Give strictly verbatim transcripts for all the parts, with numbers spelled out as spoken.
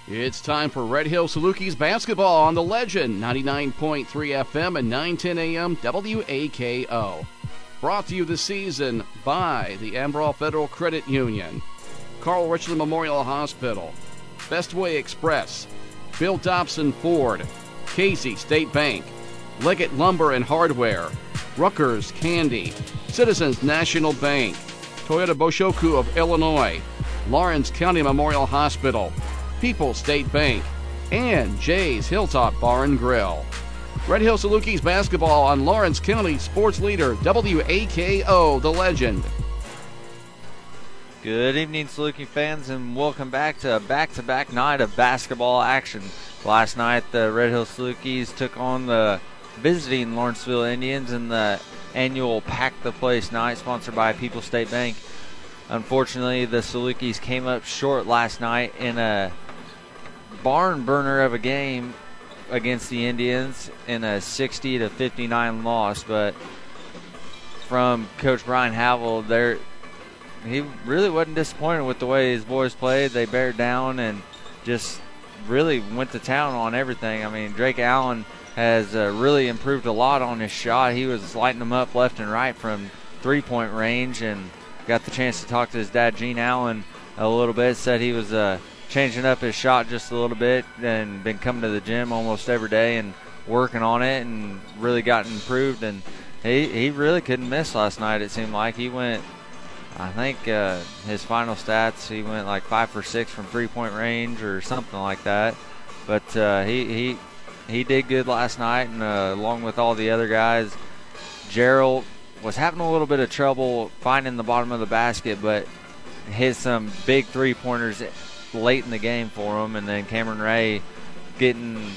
It's time for Red Hill Salukis basketball on the Legend, ninety-nine point three F M and nine ten A M W A K O. Brought to you this season by the Ambrol Federal Credit Union, Carl Richland Memorial Hospital, Bestway Express, Bill Dobson Ford, Casey State Bank, Leggett Lumber and Hardware, Rutgers Candy, Citizens National Bank, Toyota Boshoku of Illinois, Lawrence County Memorial Hospital, People's State Bank, and Jay's Hilltop Bar and Grill. Red Hill Salukis basketball on Lawrence County sports leader W A K O, the Legend. Good evening, Saluki fans, and welcome back to a back-to-back night of basketball action. Last night, the Red Hill Salukis took on the visiting Lawrenceville Indians in the annual Pack the Place night sponsored by People's State Bank. Unfortunately, the Salukis came up short last night in a barn burner of a game against the Indians in a sixty to fifty-nine loss, but from Coach Brian Havel, there he really wasn't disappointed with the way his boys played. They bared down and just really went to town on everything. I mean, Drake Allen has uh, really improved a lot on his shot. He was lighting them up left and right from three-point range, and got the chance to talk to his dad, Gene Allen, a little bit. Said he was uh, changing up his shot just a little bit and been coming to the gym almost every day and working on it and really gotten improved. And he, he really couldn't miss last night, it seemed like. He went, I think uh, his final stats, he went like five for six from three-point range or something like that. But uh, he, he he did good last night, and uh, along with all the other guys. Gerald was having a little bit of trouble finding the bottom of the basket, but hit some big three-pointers late in the game for him. And then Cameron Ray getting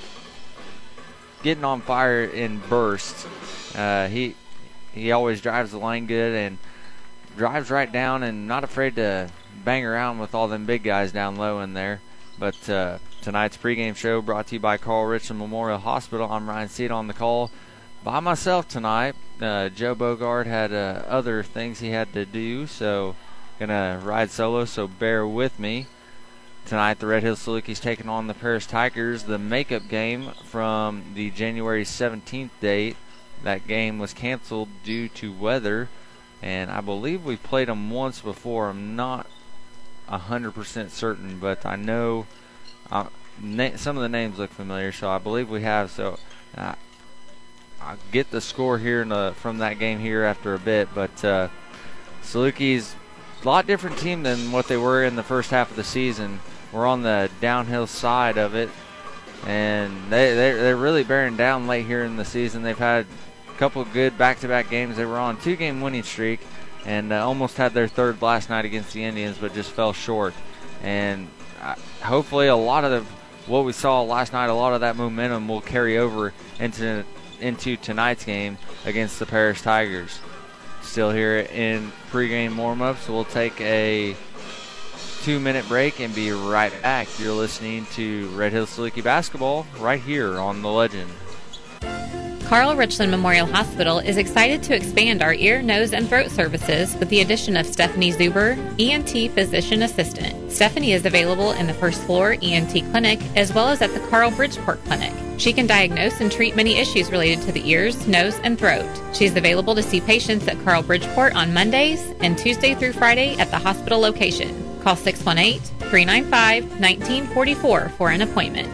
getting on fire in bursts. Uh, he he always drives the lane good and drives right down and not afraid to bang around with all them big guys down low in there. But uh, tonight's pregame show brought to you by Carl Richland Memorial Hospital. I'm Ryan Seed on the call by myself tonight. Uh, Joe Bogard had uh, other things he had to do, so gonna ride solo, so bear with me. Tonight the Red Hill Salukis taking on the Paris Tigers, the makeup game from the January seventeenth date. That game was canceled due to weather, and I believe we've played them once before. I'm not one hundred percent certain, but I know uh, na- some of the names look familiar, so I believe we have. So uh, I'll get the score here in the, from that game here after a bit, but uh, Salukis, a lot different team than what they were in the first half of the season. We're on the downhill side of it, and they, they're, they're really bearing down late here in the season. They've had a couple of good back-to-back games. They were on a two-game winning streak and uh, almost had their third last night against the Indians, but just fell short. And uh, hopefully a lot of the, what we saw last night, a lot of that momentum will carry over into into tonight's game against the Paris Tigers. Still here in pregame warm-ups. We'll take a two-minute break and be right back. You're listening to Red Hill Saluki basketball right here on The Legend. Carl Richland Memorial Hospital is excited to expand our ear, nose, and throat services with the addition of Stephanie Zuber, E N T Physician Assistant. Stephanie is available in the first floor E N T clinic as well as at the Carl Bridgeport Clinic. She can diagnose and treat many issues related to the ears, nose, and throat. She is available to see patients at Carl Bridgeport on Mondays and Tuesday through Friday at the hospital location. Call six one eight, three nine five, one nine four four for an appointment.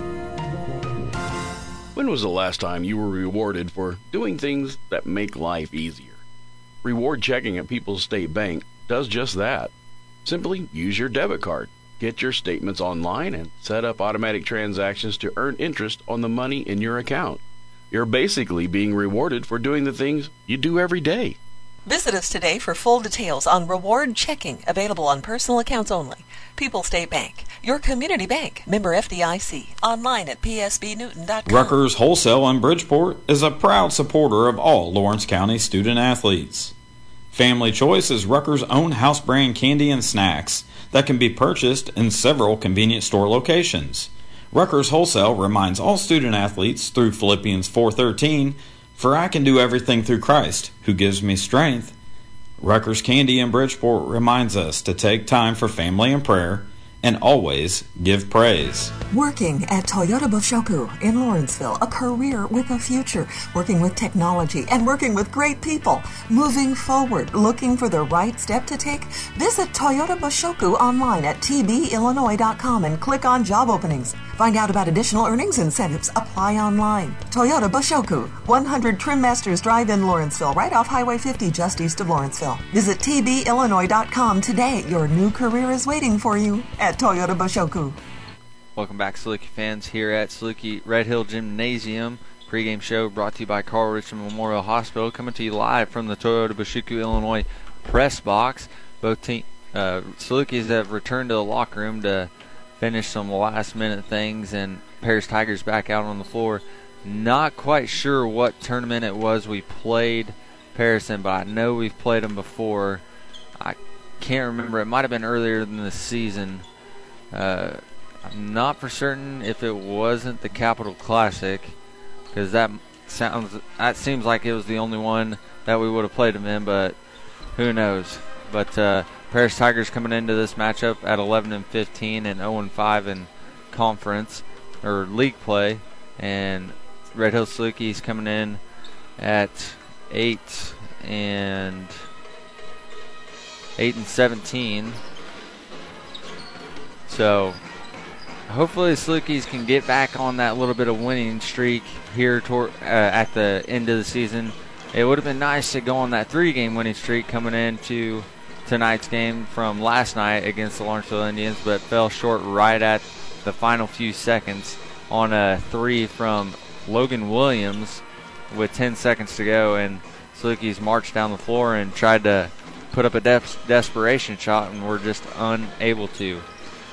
When was the last time you were rewarded for doing things that make life easier? Reward checking at People's State Bank does just that. Simply use your debit card, get your statements online, and set up automatic transactions to earn interest on the money in your account. You're basically being rewarded for doing the things you do every day. Visit us today for full details on reward checking, available on personal accounts only. People's State Bank, your community bank, member F D I C, online at p s b newton dot com. Rutgers Wholesale in Bridgeport is a proud supporter of all Lawrence County student athletes. Family Choice is Rutgers' own house brand candy and snacks that can be purchased in several convenience store locations. Rutgers Wholesale reminds all student athletes through Philippians four thirteen, "For I can do everything through Christ, who gives me strength." Rutgers Candy in Bridgeport reminds us to take time for family and prayer and always give praise. Working at Toyota Boshoku in Lawrenceville, a career with a future, working with technology and working with great people. Moving forward, looking for the right step to take? Visit Toyota Boshoku online at t b illinois dot com and click on job openings. Find out about additional earnings incentives. Apply online. Toyota Boshoku, one hundred Trim Masters Drive in Lawrenceville, right off Highway fifty just east of Lawrenceville. Visit t b illinois dot com today. Your new career is waiting for you at Toyota Boshoku. Welcome back, Saluki fans, here at Saluki Red Hill Gymnasium. Pre-game show brought to you by Carl Richmond Memorial Hospital, coming to you live from the Toyota Boshoku, Illinois press box. Both team, uh, Salukis have returned to the locker room to finish some last-minute things, and Paris Tigers back out on the floor. Not quite sure what tournament it was we played Paris in, but I know we've played them before. I can't remember. It might have been earlier than the season. Uh, I'm not for certain if it wasn't the Capital Classic, because that sounds that seems like it was the only one that we would have played them in, but who knows. But uh, Paris Tigers coming into this matchup at eleven and fifteen and oh and five in conference or league play, and Red Hill Salukis coming in at eight and eight and seventeen. So hopefully the Salukis can get back on that little bit of winning streak here toward, uh, at the end of the season. It would have been nice to go on that three-game winning streak coming into tonight's game from last night against the Lawrenceville Indians, but fell short right at the final few seconds on a three from Logan Williams with ten seconds to go, and Salukis marched down the floor and tried to put up a de- desperation shot and were just unable to.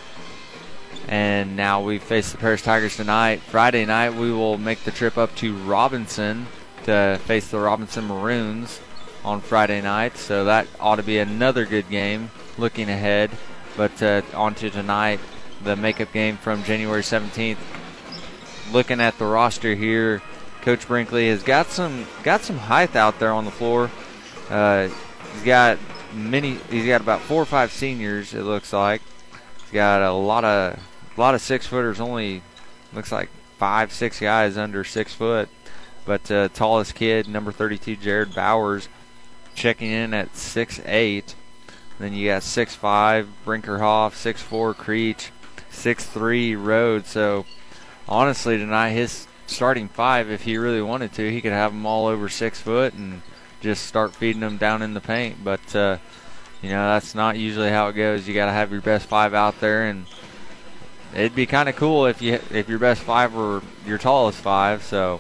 And now we face the Paris Tigers tonight. Friday night we will make the trip up to Robinson to face the Robinson Maroons on Friday night. So that ought to be another good game looking ahead. But uh, on to tonight, the makeup game from January seventeenth. Looking at the roster here, Coach Brinkley has got some got some height out there on the floor. Uh, he's got many. He's got about four or five seniors. It looks like he's got a lot of a lot of six footers. Only looks like five, six guys under six foot. But uh, tallest kid, number thirty-two, Jared Bowers, checking in at six eight. Then you got six five, Brinkerhoff, six four, Creech, six three, Rhodes. So honestly, tonight his starting five, if he really wanted to, he could have them all over six foot and just start feeding them down in the paint. But uh, you know, that's not usually how it goes. You got to have your best five out there, and it'd be kind of cool if you if your best five were your tallest five. So,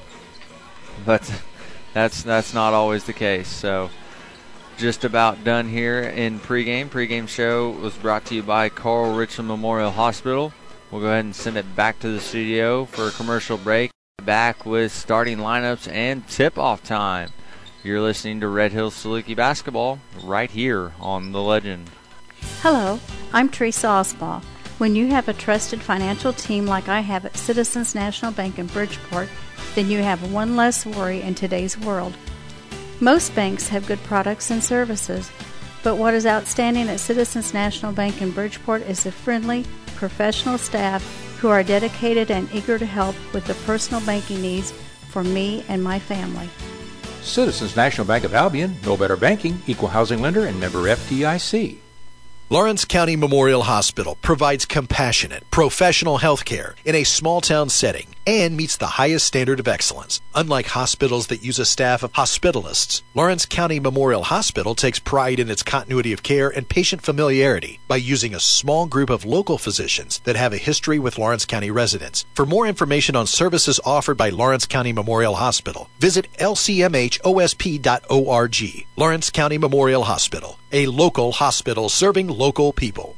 but that's that's not always the case. So, just about done here in pregame. Pregame show was brought to you by Carl Richmond Memorial Hospital. We'll go ahead and send it back to the studio for a commercial break. Back with starting lineups and tip-off time. You're listening to Red Hills Saluki basketball right here on The Legend. Hello, I'm Teresa Osbaugh. When you have a trusted financial team like I have at Citizens National Bank in Bridgeport, then you have one less worry in today's world. Most banks have good products and services, but what is outstanding at Citizens National Bank in Bridgeport is the friendly, professional staff who are dedicated and eager to help with the personal banking needs for me and my family. Citizens National Bank of Albion, no better banking, equal housing lender, and member F D I C. Lawrence County Memorial Hospital provides compassionate, professional health care in a small-town setting and meets the highest standard of excellence. Unlike hospitals that use a staff of hospitalists, Lawrence County Memorial Hospital takes pride in its continuity of care and patient familiarity by using a small group of local physicians that have a history with Lawrence County residents. For more information on services offered by Lawrence County Memorial Hospital, visit l c m h o s p dot org. Lawrence County Memorial Hospital, a local hospital serving local people.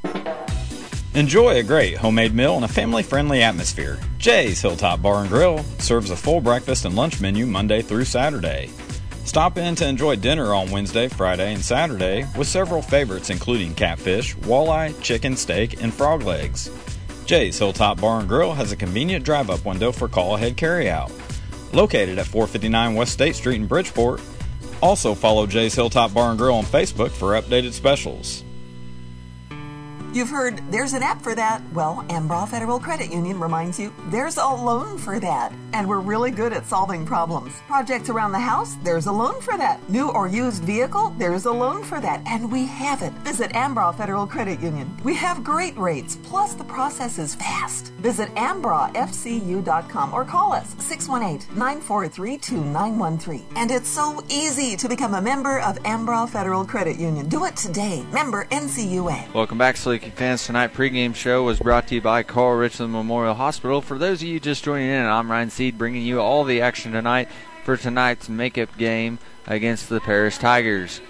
Enjoy a great homemade meal in a family-friendly atmosphere. Jay's Hilltop Bar and Grill serves a full breakfast and lunch menu Monday through Saturday. Stop in to enjoy dinner on Wednesday, Friday, and Saturday with several favorites including catfish, walleye, chicken, steak, and frog legs. Jay's Hilltop Bar and Grill has a convenient drive-up window for call-ahead carryout. Located at four fifty-nine West State Street in Bridgeport. Also follow Jay's Hilltop Bar and Grill on Facebook for updated specials. You've heard there's an app for that. Well, Ambraw Federal Credit Union reminds you there's a loan for that. And we're really good at solving problems. Projects around the house, there's a loan for that. New or used vehicle, there's a loan for that. And we have it. Visit Ambraw Federal Credit Union. We have great rates, plus the process is fast. Visit ambraw f c u dot com or call us six one eight, nine four three, two nine one three. And it's so easy to become a member of Ambraw Federal Credit Union. Do it today. Member N C U A. Welcome back, Salukee fans. Tonight pregame show was brought to you by Carl Richland Memorial Hospital. For those of you just joining in, I'm Ryan Seed bringing you all the action tonight for tonight's makeup game against the Paris Tigers.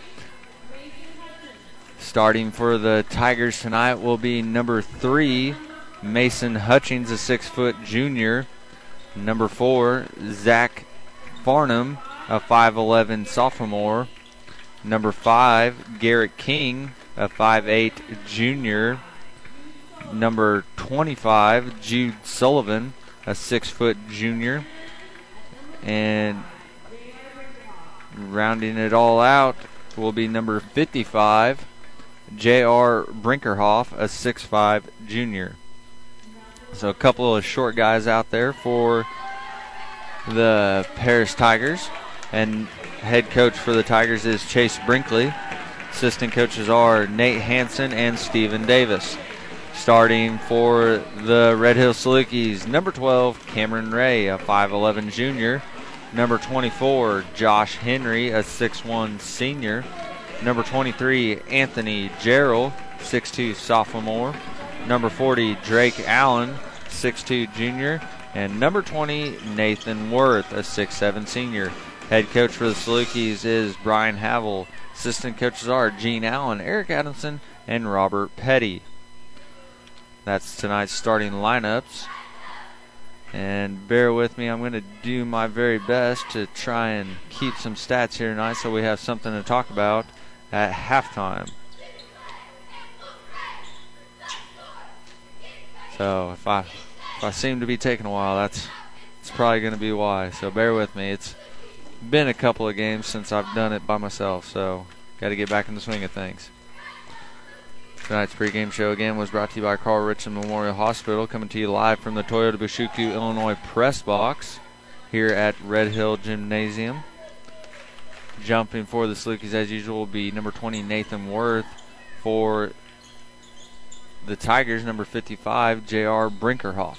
Starting for the Tigers tonight will be number three, Mason Hutchings, a six-foot junior. Number four, Zach Farnham, a five eleven sophomore. Number five, Garrett King, a five eight junior. Number twenty-five, Jude Sullivan, a six-foot junior. And rounding it all out will be number fifty-five, J R Brinkerhoff, a six five junior. So a couple of short guys out there for the Paris Tigers. And head coach for the Tigers is Chase Brinkley. Assistant coaches are Nate Hansen and Stephen Davis. Starting for the Red Hill Salukis, number twelve, Cameron Ray, a five eleven junior. Number twenty-four, Josh Henry, a six one senior. Number twenty-three, Anthony Gerald, six two sophomore. Number forty, Drake Allen, six two junior. And number twenty, Nathan Worth, a six seven senior. Head coach for the Salukis is Brian Havel. Assistant coaches are Gene Allen, Eric Adamson, and Robert Petty. That's tonight's starting lineups. And bear with me, I'm going to do my very best to try and keep some stats here tonight so we have something to talk about at halftime. So if I if I seem to be taking a while, that's it's probably going to be why. So bear with me. It's been a couple of games since I've done it by myself, so got to get back in the swing of things. Tonight's pregame show again was brought to you by Carl Richland Memorial Hospital, coming to you live from the Toyota Bushuku, Illinois press box here at Red Hill Gymnasium. Jumping for the Salukis as usual will be number twenty, Nathan Worth. For the Tigers, number fifty-five, J R Brinkerhoff.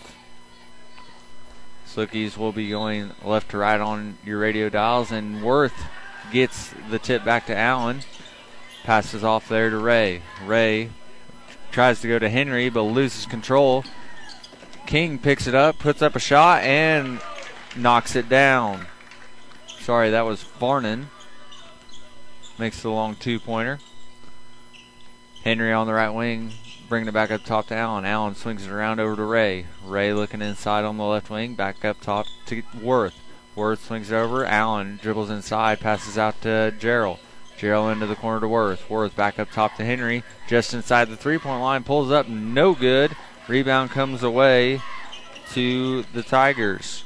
Salukis will be going left to right on your radio dials, and Worth gets the tip back to Allen. Passes off there to Ray. Ray tries to go to Henry, but loses control. King picks it up, puts up a shot, and knocks it down. Sorry, that was Farnan. Makes the long two-pointer. Henry on the right wing, bringing it back up top to Allen. Allen swings it around over to Ray. Ray looking inside on the left wing, back up top to Worth. Worth swings it over. Allen dribbles inside, passes out to Gerald. Gerald into the corner to Worth. Worth back up top to Henry. Just inside the three-point line. Pulls up. No good. Rebound comes away to the Tigers.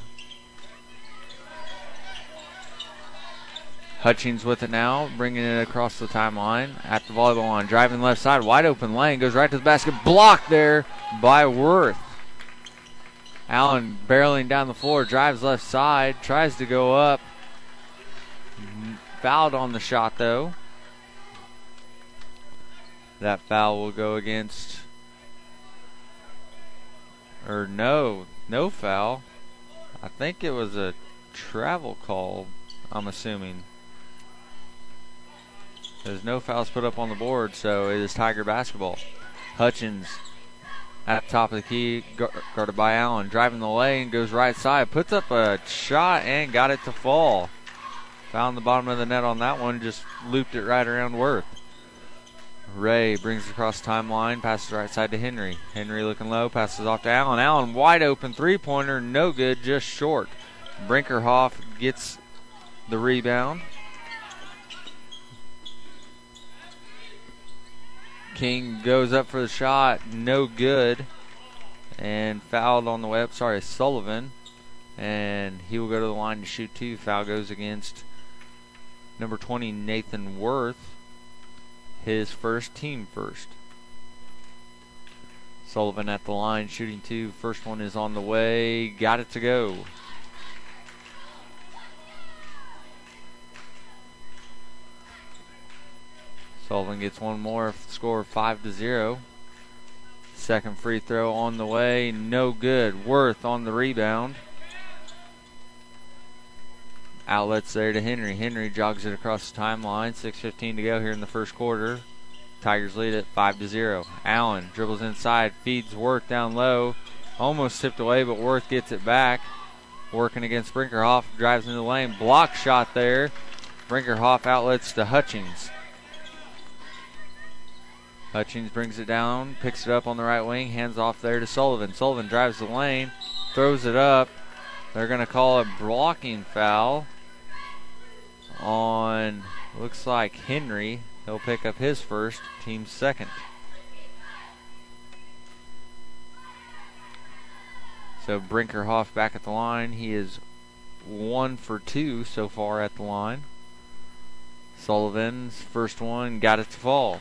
Hutchings with it now. Bringing it across the timeline. At the volleyball line. Driving left side. Wide open lane. Goes right to the basket. Blocked there by Worth. Allen barreling down the floor. Drives left side. Tries to go up. Fouled on the shot, though. That foul will go against, or no, no foul. I think it was a travel call, I'm assuming. There's no fouls put up on the board, so it is Tiger basketball. Hutchins at the top of the key, guarded by Allen. Driving the lane, goes right side, puts up a shot and got it to fall. Found the bottom of the net on that one, just looped it right around Worth. Ray brings it across the timeline, passes right side to Henry. Henry looking low, passes off to Allen. Allen wide open three-pointer, no good, just short. Brinkerhoff gets the rebound. King goes up for the shot, no good. And fouled on the way up, sorry, Sullivan. And he will go to the line to shoot two. Foul goes against number twenty, Nathan Worth. His first, team first. Sullivan at the line, shooting two. First one is on the way. Got it to go. Sullivan gets one more, score five to zero. Second free throw on the way, no good. Worth on the rebound. Outlets there to Henry. Henry jogs it across the timeline. six fifteen to go here in the first quarter. Tigers lead it five to zero. Allen dribbles inside, feeds Worth down low. Almost tipped away, but Worth gets it back. Working against Brinkerhoff, drives into the lane. Block shot there. Brinkerhoff outlets to Hutchings. Hutchings brings it down, picks it up on the right wing, hands off there to Sullivan. Sullivan drives the lane, throws it up. They're going to call a blocking foul on, looks like Henry. He'll pick up his first, team's second. So Brinkerhoff back at the line. He is one for two so far at the line. Sullivan's first one got it to fall.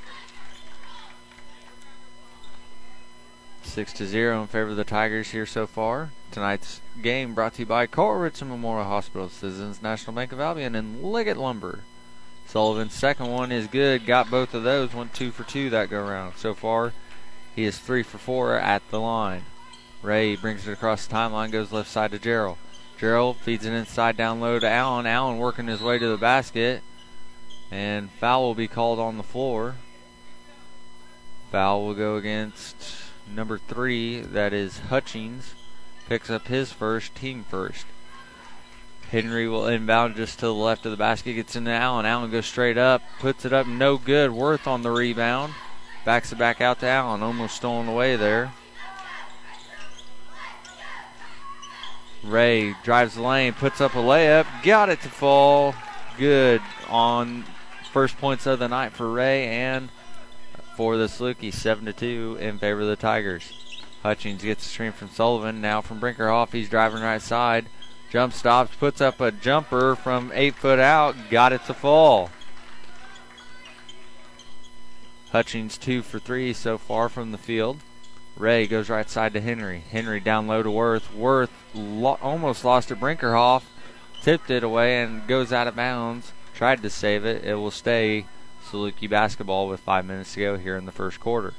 Six to zero in favor of the Tigers here so far. Tonight's game brought to you by Carl Richland Memorial Hospital, Citizens National Bank of Albion, and Liggett Lumber. Sullivan's second one is good. Got both of those. Went two for two that go round. So far, he is three for four at the line. Ray brings it across the timeline, goes left side to Gerald. Gerald feeds it inside down low to Allen. Allen working his way to the basket. And foul will be called on the floor. Foul will go against number three, that is Hutchings. Picks up his first, team first. Henry will inbound just to the left of the basket, gets into Allen. Allen goes straight up, puts it up, no good. Worth on the rebound. Backs it back out to Allen, almost stolen away there. Ray drives the lane, puts up a layup, got it to fall. Good on first points of the night for Ray and for the Salukis, seven to two in favor of the Tigers. Hutchings gets a screen from Sullivan, now from Brinkerhoff. He's driving right side. Jump stops, puts up a jumper from eight foot out, got it to fall. Hutchings two for three so far from the field. Ray goes right side to Henry. Henry down low to Worth. Worth lo- almost lost to Brinkerhoff, tipped it away and goes out of bounds. Tried to save it. It will stay Saluki basketball with five minutes to go here in the first quarter.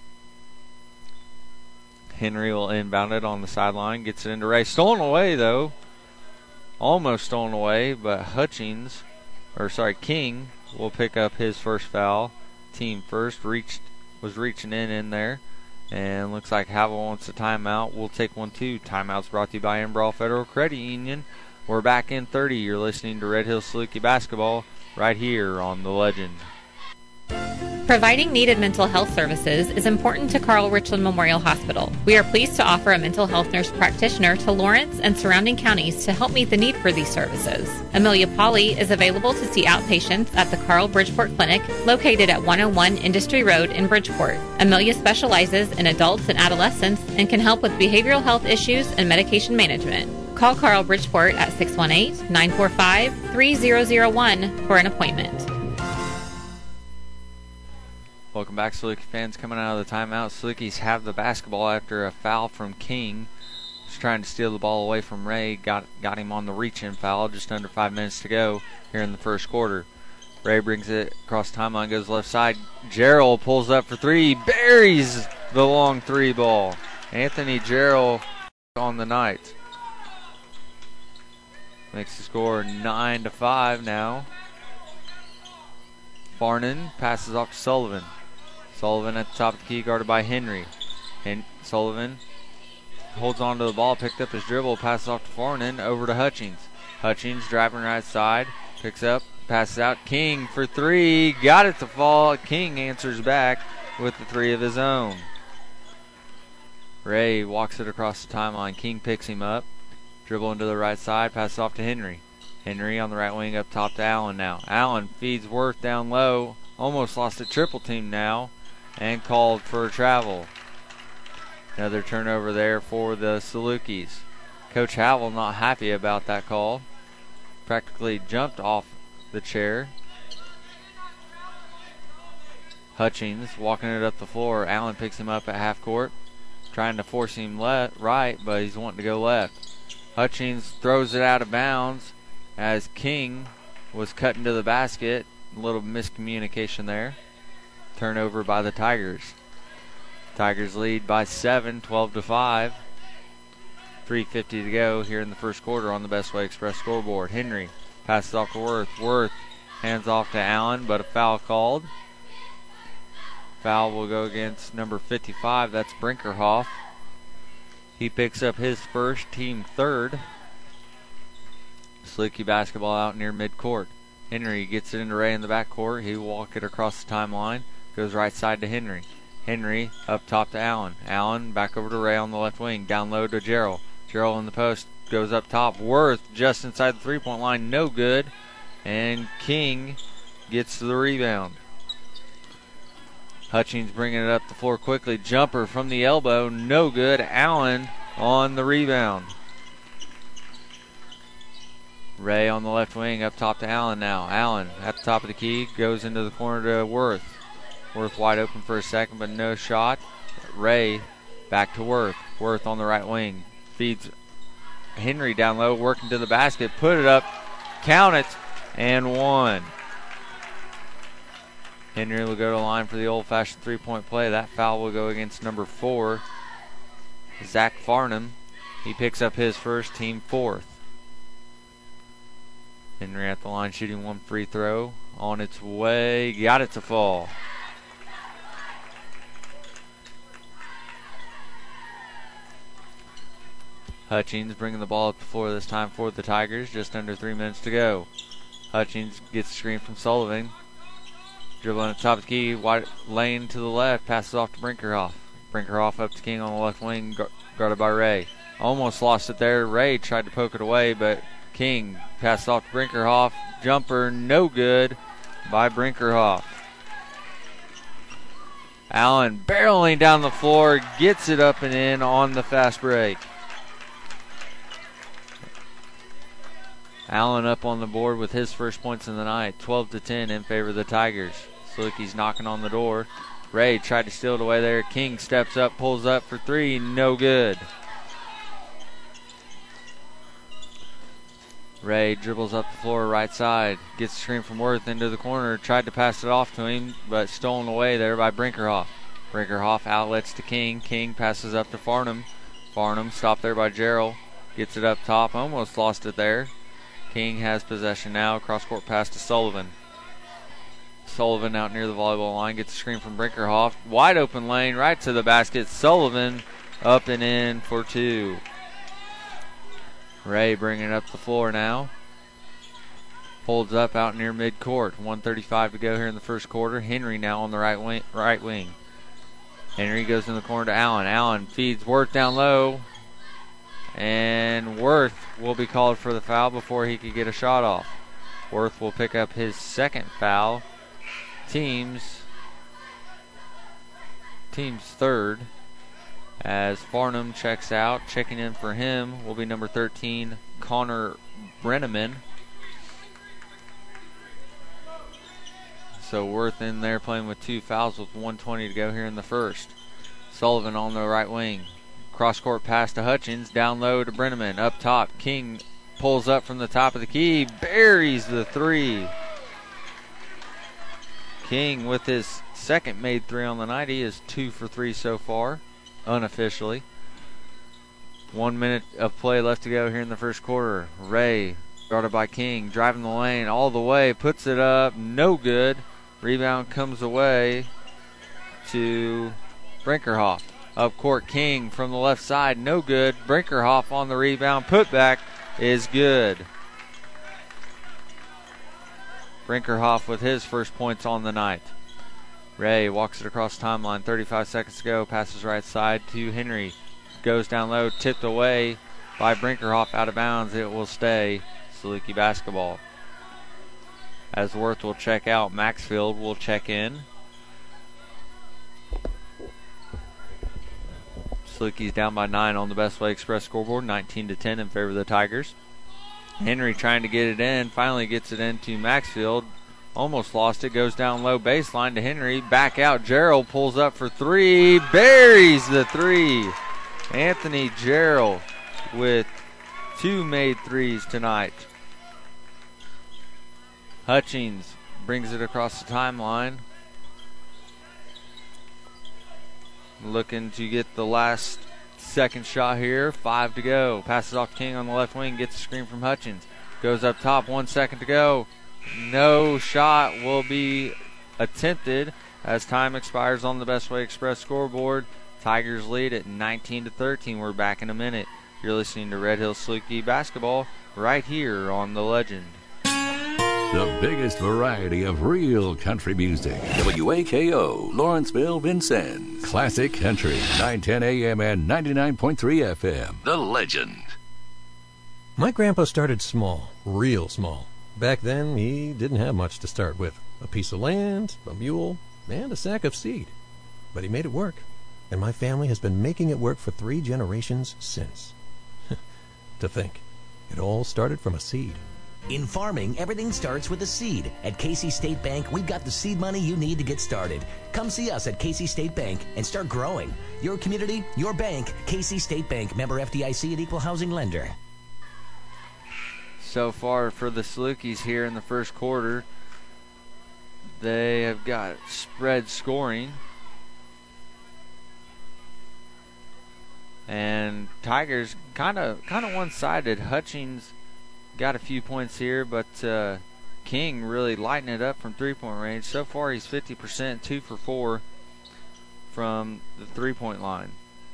Henry will inbound it on the sideline, gets it into Ray. Stolen away though. Almost stolen away, but Hutchings, or sorry, King will pick up his first foul. Team first, reached was reaching in in there. And looks like Havel wants a timeout. We'll take one too. Timeout's brought to you by Embroil Federal Credit Union. We're back in thirty. You're listening to Red Hills Saluki basketball right here on The Legend. Providing needed mental health services is important to Carl Richland Memorial Hospital. We are pleased to offer a mental health nurse practitioner to Lawrence and surrounding counties to help meet the need for these services. Amelia Pauley is available to see outpatients at the Carl Bridgeport Clinic, located at one oh one Industry Road in Bridgeport. Amelia specializes in adults and adolescents and can help with behavioral health issues and medication management. Call Carl Bridgeport at six one eight, nine four five, three zero zero one for an appointment. Welcome back, Saluki fans. Coming out of the timeout, Salukis have the basketball after a foul from King. He's trying to steal the ball away from Ray. Got got him on the reach-in foul. Just under five minutes to go here in the first quarter. Ray brings it across the timeline, goes left side. Gerald pulls up for three, buries the long three ball. Anthony Gerald on the night. Makes the score nine to five now. Farnan passes off to Sullivan. Sullivan at the top of the key, guarded by Henry. And Sullivan holds on to the ball, picked up his dribble, passes off to Farnan, over to Hutchings. Hutchings driving right side, picks up, passes out. King for three, got it to fall. King answers back with the three of his own. Ray walks it across the timeline. King picks him up, dribble into the right side, passes off to Henry. Henry on the right wing up top to Allen now. Allen feeds Worth down low. Almost lost a triple team now and called for a travel. Another turnover there for the Salukis. Coach Havel not happy about that call. Practically jumped off the chair. Hutchins walking it up the floor. Allen picks him up at half court, trying to force him left, right, but he's wanting to go left. Hutchins throws it out of bounds as King was cut into the basket. A little miscommunication there. Turnover by the Tigers. Tigers lead by seven, twelve to five. three fifty to go here in the first quarter on the Best Way Express scoreboard. Henry passes off to Worth. Worth hands off to Allen, but a foul called. Foul will go against number fifty-five. That's Brinkerhoff. He picks up his first, team third. Saluki basketball out near midcourt. Henry gets it into Ray in the backcourt. He will walk it across the timeline. Goes right side to Henry. Henry up top to Allen. Allen back over to Ray on the left wing. Down low to Gerald. Gerald in the post goes up top. Worth just inside the three-point line. No good. And King gets the rebound. Hutchins bringing it up the floor quickly. Jumper from the elbow. No good. Allen on the rebound. Ray on the left wing up top to Allen now. Allen at the top of the key. Goes into the corner to Worth. Worth wide open for a second, but no shot. Ray back to Worth. Worth on the right wing. Feeds Henry down low. Working to the basket. Put it up. Count it. And one. Henry will go to the line for the old-fashioned three-point play. That foul will go against number four, Zach Farnham. He picks up his first, team fourth. Henry at the line shooting one free throw. On its way. Got it to fall. Hutchins bringing the ball up the floor this time for the Tigers. Just under three minutes to go. Hutchins gets a screen from Sullivan. Dribbling at the top of the key. Wide lane to the left. Passes off to Brinkerhoff. Brinkerhoff up to King on the left wing. Guarded by Ray. Almost lost it there. Ray tried to poke it away, but King passes off to Brinkerhoff. Jumper no good by Brinkerhoff. Allen barreling down the floor. Gets it up and in on the fast break. Allen up on the board with his first points of the night. twelve to ten in favor of the Tigers. Saluki's knocking on the door. Ray tried to steal it away there. King steps up, pulls up for three. No good. Ray dribbles up the floor right side. Gets the screen from Worth into the corner. Tried to pass it off to him, but stolen away there by Brinkerhoff. Brinkerhoff outlets to King. King passes up to Farnham. Farnham stopped there by Gerald. Gets it up top. Almost lost it there. King has possession now. Cross-court pass to Sullivan. Sullivan out near the volleyball line. Gets a screen from Brinkerhoff. Wide open lane right to the basket. Sullivan up and in for two. Ray bringing it up the floor now. Holds up out near midcourt. one thirty-five to go here in the first quarter. Henry now on the right wing. Right wing. Henry goes in the corner to Allen. Allen feeds Worth down low. And Worth will be called for the foul before he could get a shot off. Worth will pick up his second foul. Team's, team's third. As Farnham checks out. Checking in for him will be number thirteen, Connor Brenneman. So Worth in there playing with two fouls with one twenty to go here in the first. Sullivan on the right wing. Cross-court pass to Hutchins. Down low to Brenneman. Up top, King pulls up from the top of the key. Buries the three. King with his second made three on the night. He is two for three so far, unofficially. One minute of play left to go here in the first quarter. Ray, guarded by King, driving the lane all the way. Puts it up. No good. Rebound comes away to Brinkerhoff. Up court, King from the left side, no good. Brinkerhoff on the rebound, putback is good. Brinkerhoff with his first points on the night. Ray walks it across the timeline, thirty-five seconds to go, passes right side to Henry. Goes down low, tipped away by Brinkerhoff, out of bounds. It will stay Saluki basketball. As Worth will check out, Maxfield will check in. Saluki's down by nine on the Best Way Express scoreboard, nineteen to ten in favor of the Tigers. Henry trying to get it in, finally gets it into Maxfield Almost lost it. Goes down low baseline to Henry. Back out. Gerald pulls up for three. Buries the three. Anthony Gerald with two made threes tonight. Hutchings brings it across the timeline. Looking to get the last second shot here. Five to go. Passes off King on the left wing. Gets a screen from Hutchins. Goes up top. One second to go. No shot will be attempted as time expires on the Bestway Express scoreboard. Tigers lead at nineteen to thirteen. We're back in a minute. You're listening to Red Hill Saluki basketball right here on The Legend. The biggest variety of real country music. W A K O, Lawrenceville, Vincennes. Classic Country, nine ten A M and ninety-nine point three F M. The Legend. My grandpa started small, real small. Back then, he didn't have much to start with. A piece of land, a mule, and a sack of seed. But he made it work. And my family has been making it work for three generations since. To think, it all started from a seed. In farming, everything starts with a seed. At Casey State Bank, we've got the seed money you need to get started. Come see us at Casey State Bank and start growing. Your community, your bank. Casey State Bank, member F D I C and equal housing lender. So far for the Salukis here in the first quarter, they have got spread scoring. And Tigers kind of kind of one-sided. Hutchings got a few points here, but uh, King really lighting it up from three-point range. So far he's fifty percent, two for four from the three-point line.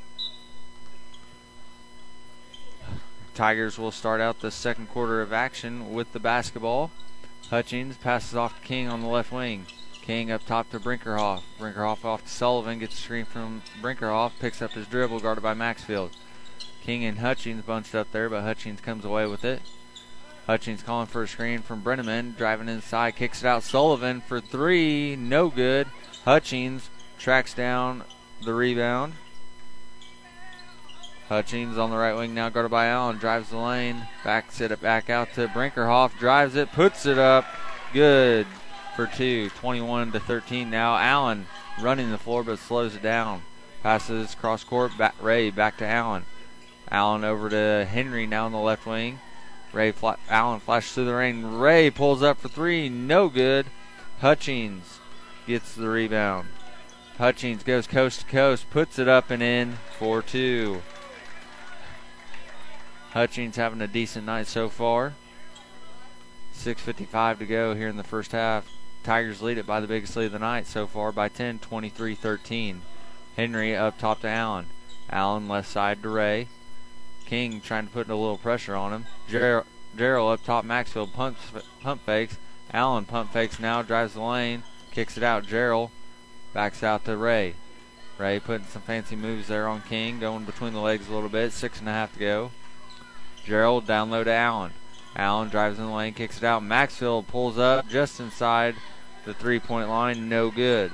Tigers will start out the second quarter of action with the basketball. Hutchings passes off to King on the left wing. King up top to Brinkerhoff. Brinkerhoff off to Sullivan. Gets a screen from Brinkerhoff. Picks up his dribble, guarded by Maxfield. King and Hutchings bunched up there, but Hutchings comes away with it. Hutchings calling for a screen from Brenneman. Driving inside, kicks it out. Sullivan for three. No good. Hutchings tracks down the rebound. Hutchings on the right wing now, guarded by Allen. Drives the lane. Backs it back out to Brinkerhoff. Drives it. Puts it up. Good for two. twenty-one to thirteen now. Allen running the floor but slows it down. Passes cross court. Back, Ray back to Allen. Allen over to Henry now on the left wing. Ray fla- Allen flashes through the rain. Ray pulls up for three. No good. Hutchings gets the rebound. Hutchings goes coast to coast. Puts it up and in for two. Hutchings having a decent night so far. six fifty-five to go here in the first half. Tigers lead it by the biggest lead of the night so far by ten, twenty-three thirteen. Henry up top to Allen. Allen left side to Ray. King trying to put a little pressure on him. Ger- Gerald up top. Maxfield pumps, pump fakes. Allen pump fakes now. Drives the lane. Kicks it out. Gerald backs out to Ray. Ray putting some fancy moves there on King. Going between the legs a little bit. Six and a half to go. Gerald down low to Allen. Allen drives in the lane, kicks it out. Maxfield pulls up just inside the three-point line. No good.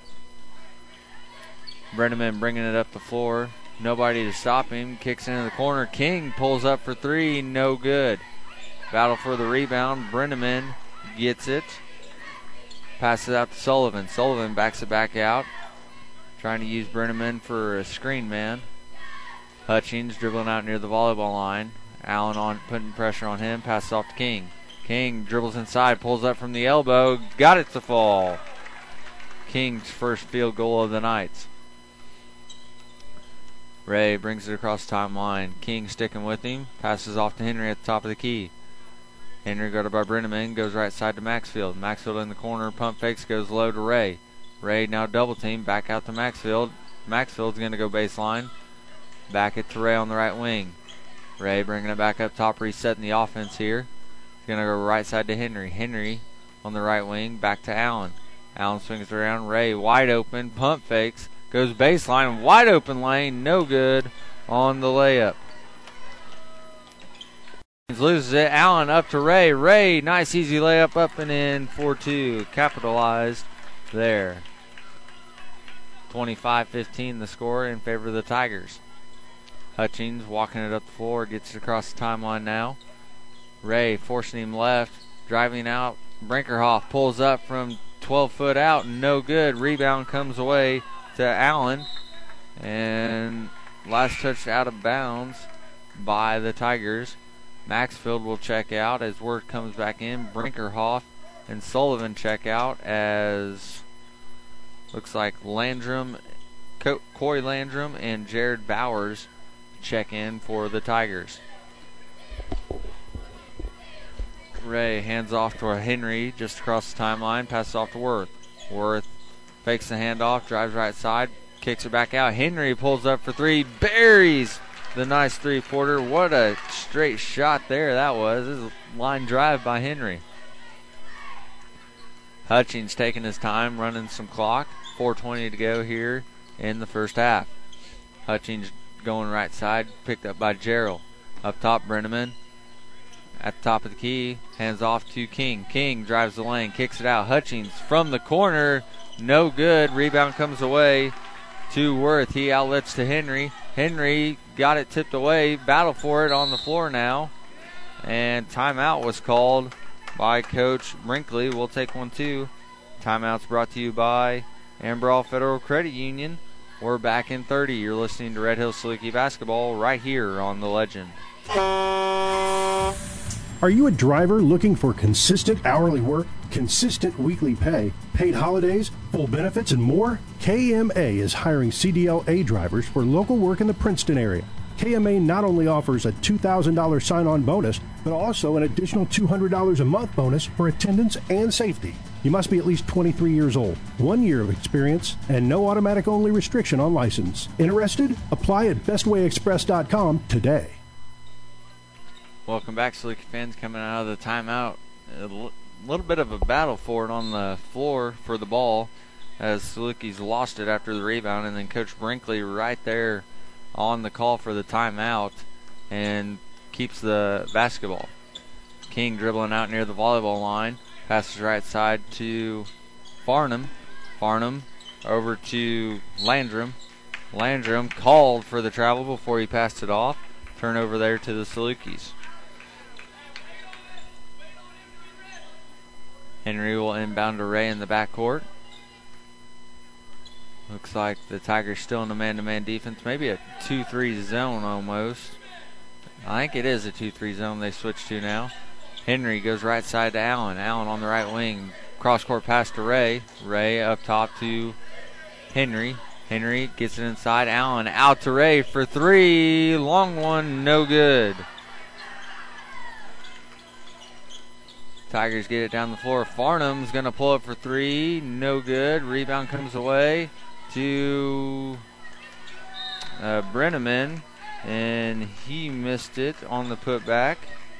Brenneman bringing it up the floor. Nobody to stop him. Kicks into the corner. King pulls up for three. No good. Battle for the rebound. Brenneman gets it. Passes out to Sullivan. Sullivan backs it back out. Trying to use Brenneman for a screen man. Hutchings dribbling out near the volleyball line. Allen on putting pressure on him. Passes off to King. King dribbles inside. Pulls up from the elbow. Got it to fall. King's first field goal of the night. Ray brings it across the timeline. King sticking with him. Passes off to Henry at the top of the key. Henry guarded by Brenneman. Goes right side to Maxfield. Maxfield in the corner. Pump fakes. Goes low to Ray. Ray now double team. Back out to Maxfield. Maxfield's going to go baseline. Back it to Ray on the right wing. Ray bringing it back up top, resetting the offense here. He's going to go right side to Henry. Henry on the right wing, back to Allen. Allen swings around. Ray wide open, pump fakes, goes baseline, wide open lane, no good on the layup. Loses it. Allen up to Ray. Ray, nice easy layup up and in for two. Capitalized there. twenty-five fifteen the score in favor of the Tigers. Hutchings walking it up the floor, gets it across the timeline now. Ray forcing him left, driving out Brinkerhoff pulls up from twelve foot out, no good. Rebound comes away to Allen, and last touch out of bounds by the Tigers. Maxfield will check out as Worth comes back in. Brinkerhoff and Sullivan check out as looks like Landrum, Co- Corey Landrum and Jared Bowers check in for the Tigers. Ray hands off to Henry just across the timeline, passes off to Worth. Worth fakes the handoff, drives right side, kicks it back out. Henry pulls up for three, buries the nice three-pointer. What a straight shot there that was. This is a line drive by Henry. Hutchings taking his time, running some clock. four twenty to go here in the first half. Hutchings going right side, picked up by Gerald. Up top, Brenneman. At the top of the key, hands off to King. King drives the lane, kicks it out. Hutchings from the corner, no good. Rebound comes away to Worth. He outlets to Henry. Henry got it tipped away, battle for it on the floor now. And timeout was called by Coach Brinkley. We'll take one too. Timeout's brought to you by Amberall Federal Credit Union. We're back in thirty. You're listening to Red Hills Saluki basketball right here on The Legend. Are you a driver looking for consistent hourly work, consistent weekly pay, paid holidays, full benefits, and more? K M A is hiring C D L A drivers for local work in the Princeton area. K M A not only offers a two thousand dollars sign-on bonus, but also an additional two hundred dollars a month bonus for attendance and safety. You must be at least twenty-three years old, one year of experience, and no automatic-only restriction on license. Interested? Apply at best way express dot com today. Welcome back, Saluki fans. Coming out of the timeout, a l- little bit of a battle for it on the floor for the ball as Saluki's lost it after the rebound, and then Coach Brinkley right there on the call for the timeout and keeps the basketball. King dribbling out near the volleyball line, passes right side to Farnham. Farnham over to Landrum. Landrum called for the travel before he passed it off. Turnover there to the Salukis. Henry will inbound to Ray in the backcourt. Looks like the Tigers still in a man-to-man defense. Maybe a two three zone almost. I think it is a two three zone they switch to now. Henry goes right side to Allen. Allen on the right wing. Cross-court pass to Ray. Ray up top to Henry. Henry gets it inside. Allen out to Ray for three. Long one, no good. Tigers get it down the floor. Farnham's going to pull up for three. No good. Rebound comes away to uh, Brenneman, and he missed it on the putback.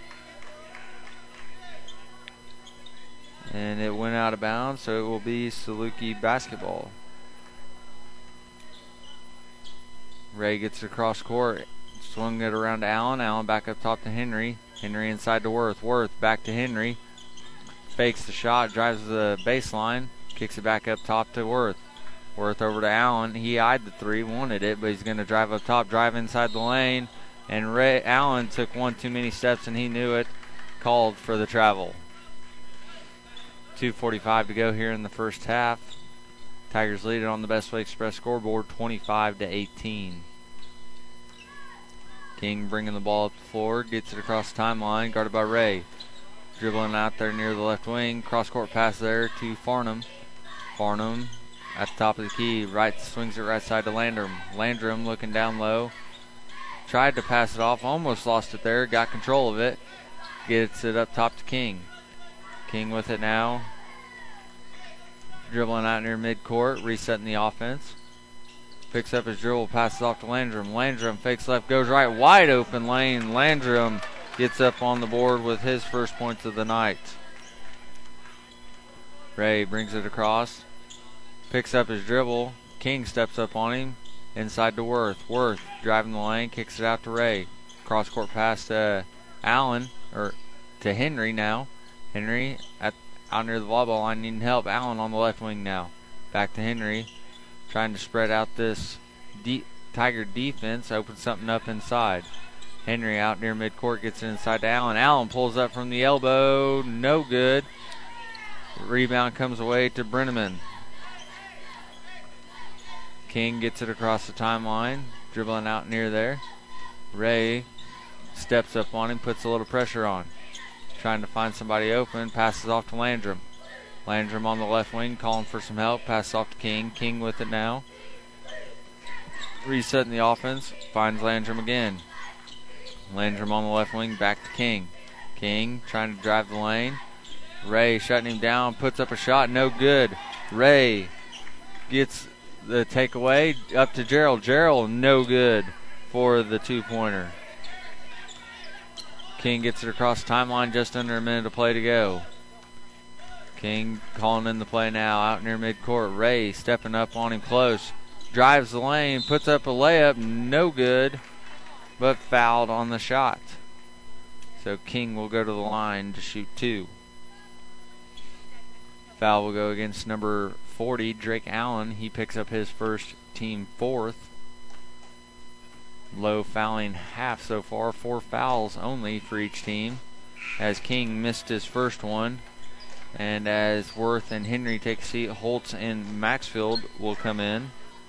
And it went out of bounds, so it will be Saluki basketball. Ray gets it across court. Swung it around to Allen. Allen back up top to Henry. Henry inside to Worth. Worth back to Henry. Fakes the shot, drives the baseline, kicks it back up top to Worth. Worth over to Allen. He eyed the three, wanted it, but he's going to drive up top, drive inside the lane. And Ray Allen took one too many steps, and he knew it. Called for the travel. two forty-five to go here in the first half. Tigers lead it on the Best Way Express scoreboard, twenty-five to eighteen. King bringing the ball up the floor, gets it across the timeline, guarded by Ray. Dribbling out there near the left wing. Cross-court pass there to Farnham. Farnham at the top of the key. Right swings it right side to Landrum. Landrum looking down low. Tried to pass it off. Almost lost it there. Got control of it. Gets it up top to King. King with it now. Dribbling out near midcourt. Resetting the offense. Picks up his dribble. Passes off to Landrum. Landrum fakes left. Goes right. Wide open lane. Landrum gets up on the board with his first points of the night. Ray brings it across. Picks up his dribble. King steps up on him. Inside to Worth. Worth driving the lane. Kicks it out to Ray. Cross-court pass to Allen. Or to Henry now. Henry at out near the volleyball line needing help. Allen on the left wing now. Back to Henry. Trying to spread out this deep Tiger defense. Open something up inside. Henry out near midcourt gets it inside to Allen. Allen pulls up from the elbow. No good. Rebound comes away to Brenneman. King gets it across the timeline, dribbling out near there. Ray steps up on him, puts a little pressure on. Trying to find somebody open, passes off to Landrum. Landrum on the left wing, calling for some help, passes off to King. King with it now. Resetting the offense, finds Landrum again. Landrum on the left wing, back to King. King trying to drive the lane. Ray shutting him down, puts up a shot, no good. Ray gets the takeaway up to Gerald. Gerald, no good for the two-pointer. King gets it across the timeline, just under a minute of play to go. King calling in the play now, out near midcourt. Ray stepping up on him close. Drives the lane, puts up a layup, no good, but fouled on the shot. So King will go to the line to shoot two. Foul will go against number forty, Drake Allen. He picks up his first, team fourth. Low fouling half so far, four fouls only for each team, as King missed his first one. And as Worth and Henry take a seat, Holtz and Maxfield will come in.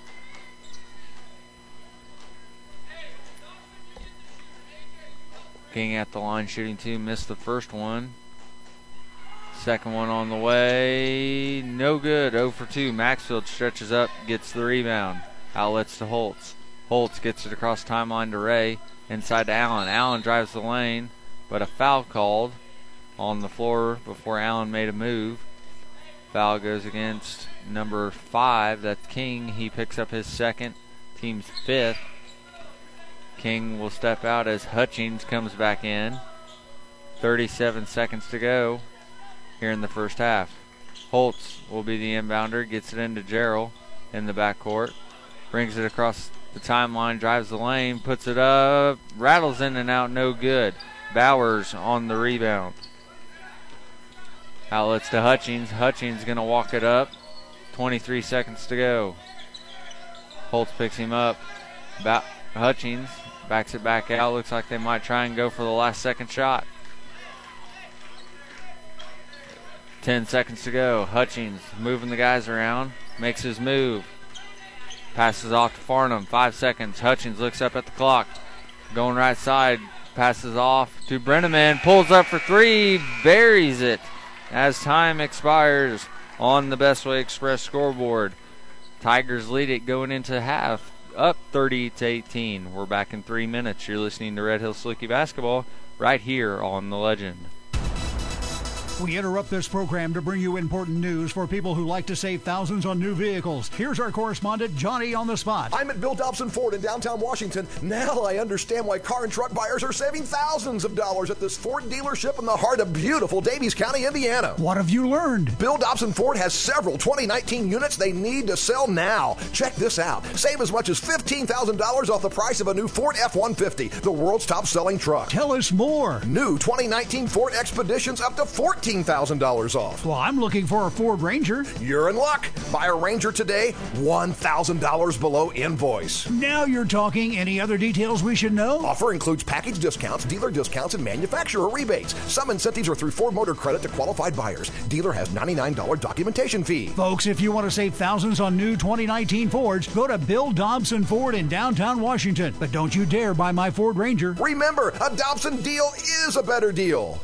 King at the line shooting two, missed the first one. Second one on the way, no good, zero for two. Maxfield stretches up, gets the rebound. Outlets to Holtz. Holtz gets it across timeline to Ray, inside to Allen. Allen drives the lane, but a foul called on the floor before Allen made a move. Foul goes against number five, that's King. He picks up his second, team's fifth. King will step out as Hutchings comes back in. thirty-seven seconds to go here in the first half. Holtz will be the inbounder, gets it into Gerald in the backcourt. Brings it across the timeline, drives the lane, puts it up, rattles in and out, no good. Bowers on the rebound. Outlets to Hutchings. Hutchings going to walk it up. twenty-three seconds to go. Holtz picks him up. Ba- Hutchings backs it back out. Looks like they might try and go for the last second shot. ten seconds to go. Hutchings moving the guys around. Makes his move. Passes off to Farnham. Five seconds. Hutchings looks up at the clock. Going right side. Passes off to Brenneman. Pulls up for three. Buries it as time expires on the Bestway Express scoreboard. Tigers lead it going into half. Up thirty to eighteen. We're back in three minutes. You're listening to Red Hill Salukee Basketball right here on The Legend. We interrupt this program to bring you important news for people who like to save thousands on new vehicles. Here's our correspondent, Johnny on the spot. I'm at Bill Dobson Ford in downtown Washington. Now I understand why car and truck buyers are saving thousands of dollars at this Ford dealership in the heart of beautiful Davies County, Indiana. What have you learned? Bill Dobson Ford has several twenty nineteen units they need to sell now. Check this out. Save as much as fifteen thousand dollars off the price of a new Ford F one fifty, the world's top-selling truck. Tell us more. New twenty nineteen Ford Expeditions up to fourteen thousand dollars off. Well, I'm looking for a Ford Ranger. You're in luck. Buy a Ranger today, one thousand dollars below invoice. Now you're talking. Any other details we should know? Offer includes package discounts, dealer discounts, and manufacturer rebates. Some incentives are through Ford Motor Credit to qualified buyers. Dealer has ninety-nine dollars documentation fee. Folks, if you want to save thousands on new twenty nineteen Fords, go to Bill Dobson Ford in downtown Washington. But don't you dare buy my Ford Ranger. Remember, a Dobson deal is a better deal.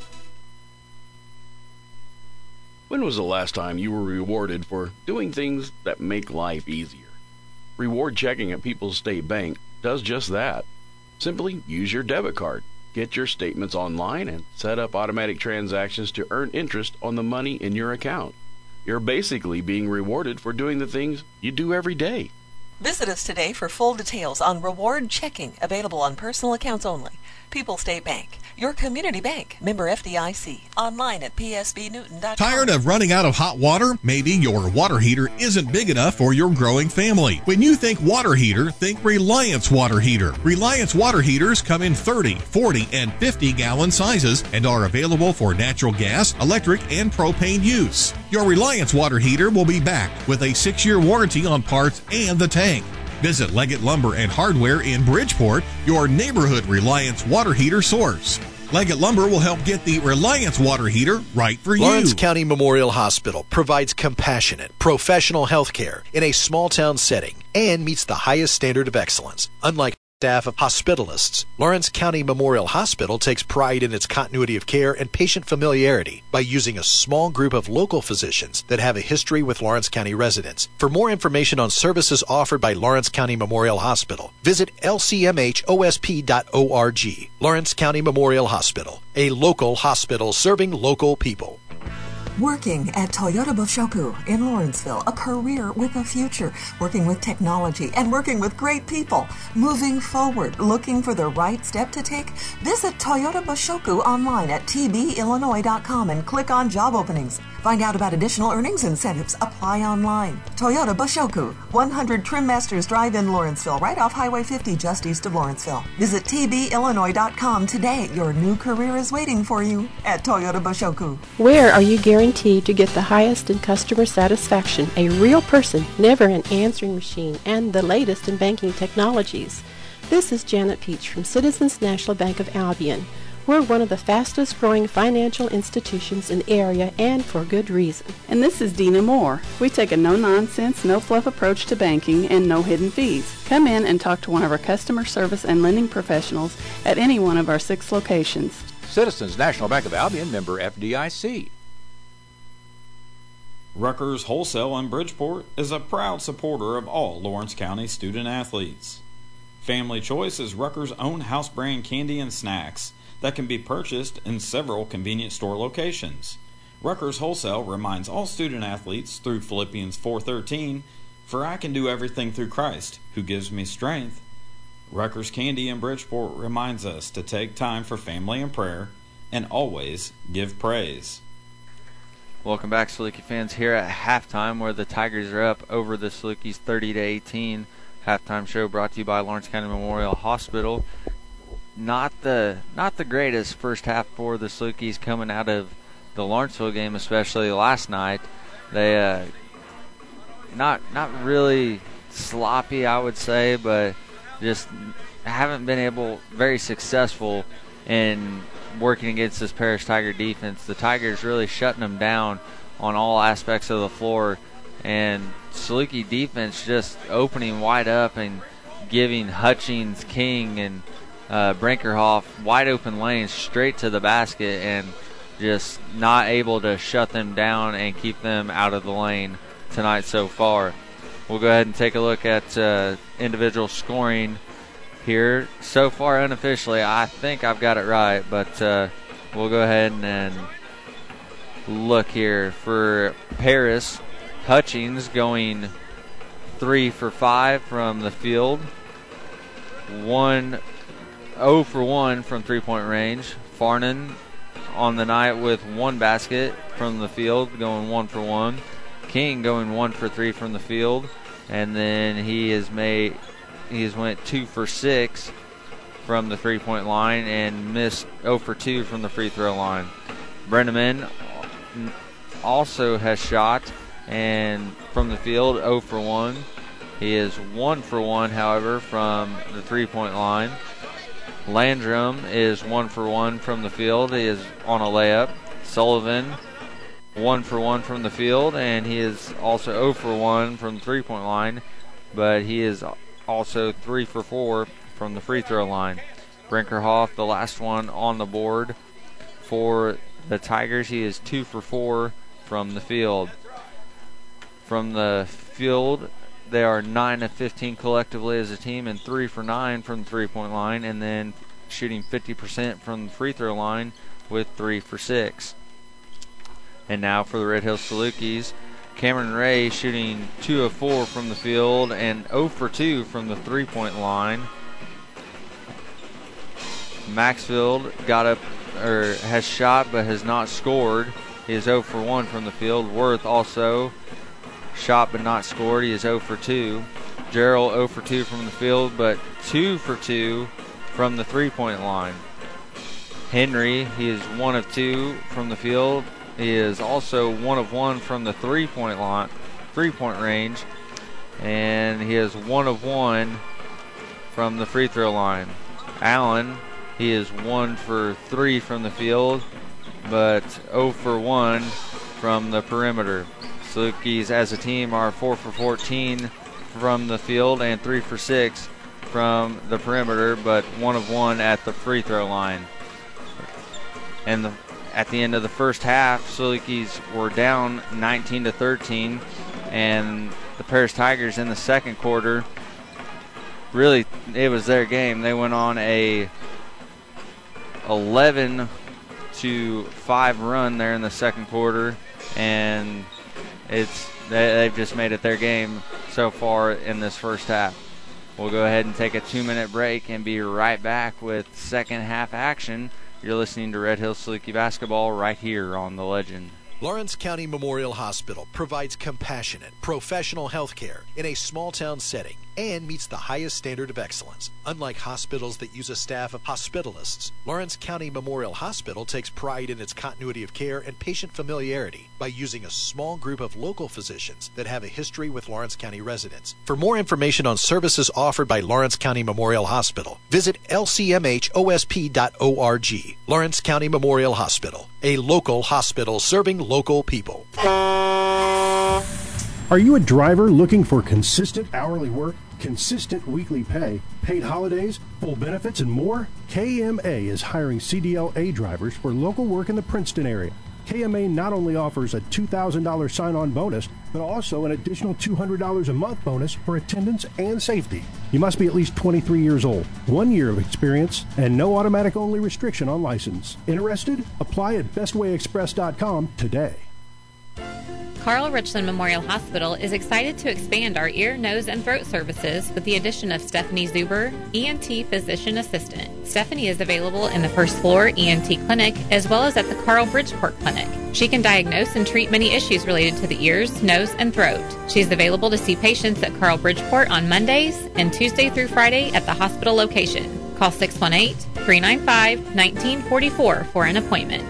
When was the last time you were rewarded for doing things that make life easier? Reward checking at People's State Bank does just that. Simply use your debit card, get your statements online, and set up automatic transactions to earn interest on the money in your account. You're basically being rewarded for doing the things you do every day. Visit us today for full details on reward checking, available on personal accounts only. People's State Bank, your community bank, member F D I C. Online at p s b newton dot com. Tired of running out of hot water? Maybe your water heater isn't big enough for your growing family. When you think water heater, think Reliance Water Heater. Reliance Water Heaters come in thirty, forty, and fifty gallon sizes and are available for natural gas, electric, and propane use. Your Reliance Water Heater will be backed with a six-year warranty on parts and the tank. Visit Leggett Lumber and Hardware in Bridgeport, your neighborhood Reliance water heater source. Leggett Lumber will help get the Reliance water heater right for you. Lawrence County Memorial Hospital provides compassionate, professional health care in a small-town setting and meets the highest standard of excellence. Unlike staff of hospitalists, Lawrence County Memorial Hospital takes pride in its continuity of care and patient familiarity by using a small group of local physicians that have a history with Lawrence County residents. For more information on services offered by Lawrence County Memorial Hospital, visit L C M H O S P dot org. Lawrence County Memorial Hospital, a local hospital serving local people. Working at Toyota Boshoku in Lawrenceville, a career with a future, working with technology and working with great people, moving forward, looking for the right step to take? Visit Toyota Boshoku online at T B Illinois dot com and click on job openings. Find out about additional earnings incentives. Apply online. Toyota Boshoku, one hundred Trim Masters Drive in Lawrenceville, right off Highway fifty just east of Lawrenceville. Visit T B Illinois dot com today. Your new career is waiting for you at Toyota Boshoku. Where are you guaranteed to get the highest in customer satisfaction? A real person, never an answering machine, and the latest in banking technologies. This is Janet Peach from Citizens National Bank of Albion. We're one of the fastest growing financial institutions in the area, and for good reason. And this is Dina Moore. We take a no-nonsense, no-fluff approach to banking and no hidden fees. Come in and talk to one of our customer service and lending professionals at any one of our six locations. Citizens National Bank of Albion, member F D I C. Rutgers Wholesale in Bridgeport is a proud supporter of all Lawrence County student athletes. Family Choice is Rutgers' own house brand candy and snacks that can be purchased in several convenience store locations. Rutgers Wholesale reminds all student athletes through Philippians four thirteen, "For I can do everything through Christ, who gives me strength." Rutgers Candy in Bridgeport reminds us to take time for family and prayer and always give praise. Welcome back, Saluki fans, here at halftime where the Tigers are up over the Salukis thirty to eighteen. Halftime show brought to you by Lawrence County Memorial Hospital. Not the not the greatest first half for the Salukis coming out of the Lawrenceville game, especially last night. They uh, not not really sloppy, I would say, but just haven't been able very successful in working against this Parrish Tiger defense. The Tigers really shutting them down on all aspects of the floor, and Saluki defense just opening wide up and giving Hutchings, King, and uh, Brinkerhoff wide open lanes straight to the basket, and just not able to shut them down and keep them out of the lane tonight so far. We'll go ahead and take a look at uh, individual scoring here. So far, unofficially, I think I've got it right, but uh, we'll go ahead and, and look here. For Paris, Hutchings going three for five from the field, one oh for one from three-point range. Farnan on the night with one basket from the field, going one for one. King going one for three from the field, and then he has made he has went two for six from the three-point line and missed oh for two from the free throw line. Brenneman also has shot and from the field oh for one. He is one for one, however, from the three-point line. Landrum is one for one from the field. He is on a layup. Sullivan one for one from the field, and he is also oh for one from the three-point line, but he is also three for four from the free throw line. Brinkerhoff, the last one on the board for the Tigers. He is two for four from the field. From the field, they are nine of fifteen collectively as a team, and three for nine from the three-point line, and then shooting fifty percent from the free throw line with three for six. And now for the Red Hills Salukis, Cameron Ray shooting two of four from the field and oh for two from the three-point line. Maxfield got up or has shot but has not scored. He is oh for one from the field. Worth also shot but not scored. He is oh for two. Gerald oh for two from the field, but two for two from the three-point line. Henry, he is one of two from the field. He is also one of one from the three-point line, three-point range, and he is one of one from the free throw line. Allen, He is one for three from the field, but zero for one from the perimeter. Salukis as a team are four for fourteen from the field and three for six from the perimeter, but one of one at the free throw line. And the, at the end of the first half, Salukis were down nineteen to thirteen, and the Paris Tigers in the second quarter, really, it was their game. They went on a eleven to five run there in the second quarter, and it's they, they've just made it their game so far in this first half. We'll go ahead and take a two-minute break and be right back with second half action. You're listening to Red Hills Saluki basketball right here on The Legend. Lawrence County Memorial Hospital provides compassionate, professional health care in a small-town setting and meets the highest standard of excellence. Unlike hospitals that use a staff of hospitalists, Lawrence County Memorial Hospital takes pride in its continuity of care and patient familiarity by using a small group of local physicians that have a history with Lawrence County residents. For more information on services offered by Lawrence County Memorial Hospital, visit L C M H O S P dot org. Lawrence County Memorial Hospital, a local hospital serving local people. Are you a driver looking for consistent hourly work, consistent weekly pay, paid holidays, full benefits, and more? K M A is hiring C D L A drivers for local work in the Princeton area. K M A not only offers a two thousand dollars sign-on bonus, but also an additional two hundred dollars a month bonus for attendance and safety. You must be at least twenty-three years old, one year of experience, and no automatic-only restriction on license. Interested? Apply at best way express dot com today. Carl Richland Memorial Hospital is excited to expand our ear, nose, and throat services with the addition of Stephanie Zuber, E N T Physician Assistant. Stephanie is available in the first floor E N T clinic as well as at the Carl Bridgeport Clinic. She can diagnose and treat many issues related to the ears, nose, and throat. She is available to see patients at Carl Bridgeport on Mondays and Tuesday through Friday at the hospital location. Call six one eight, three nine five, one nine four four for an appointment.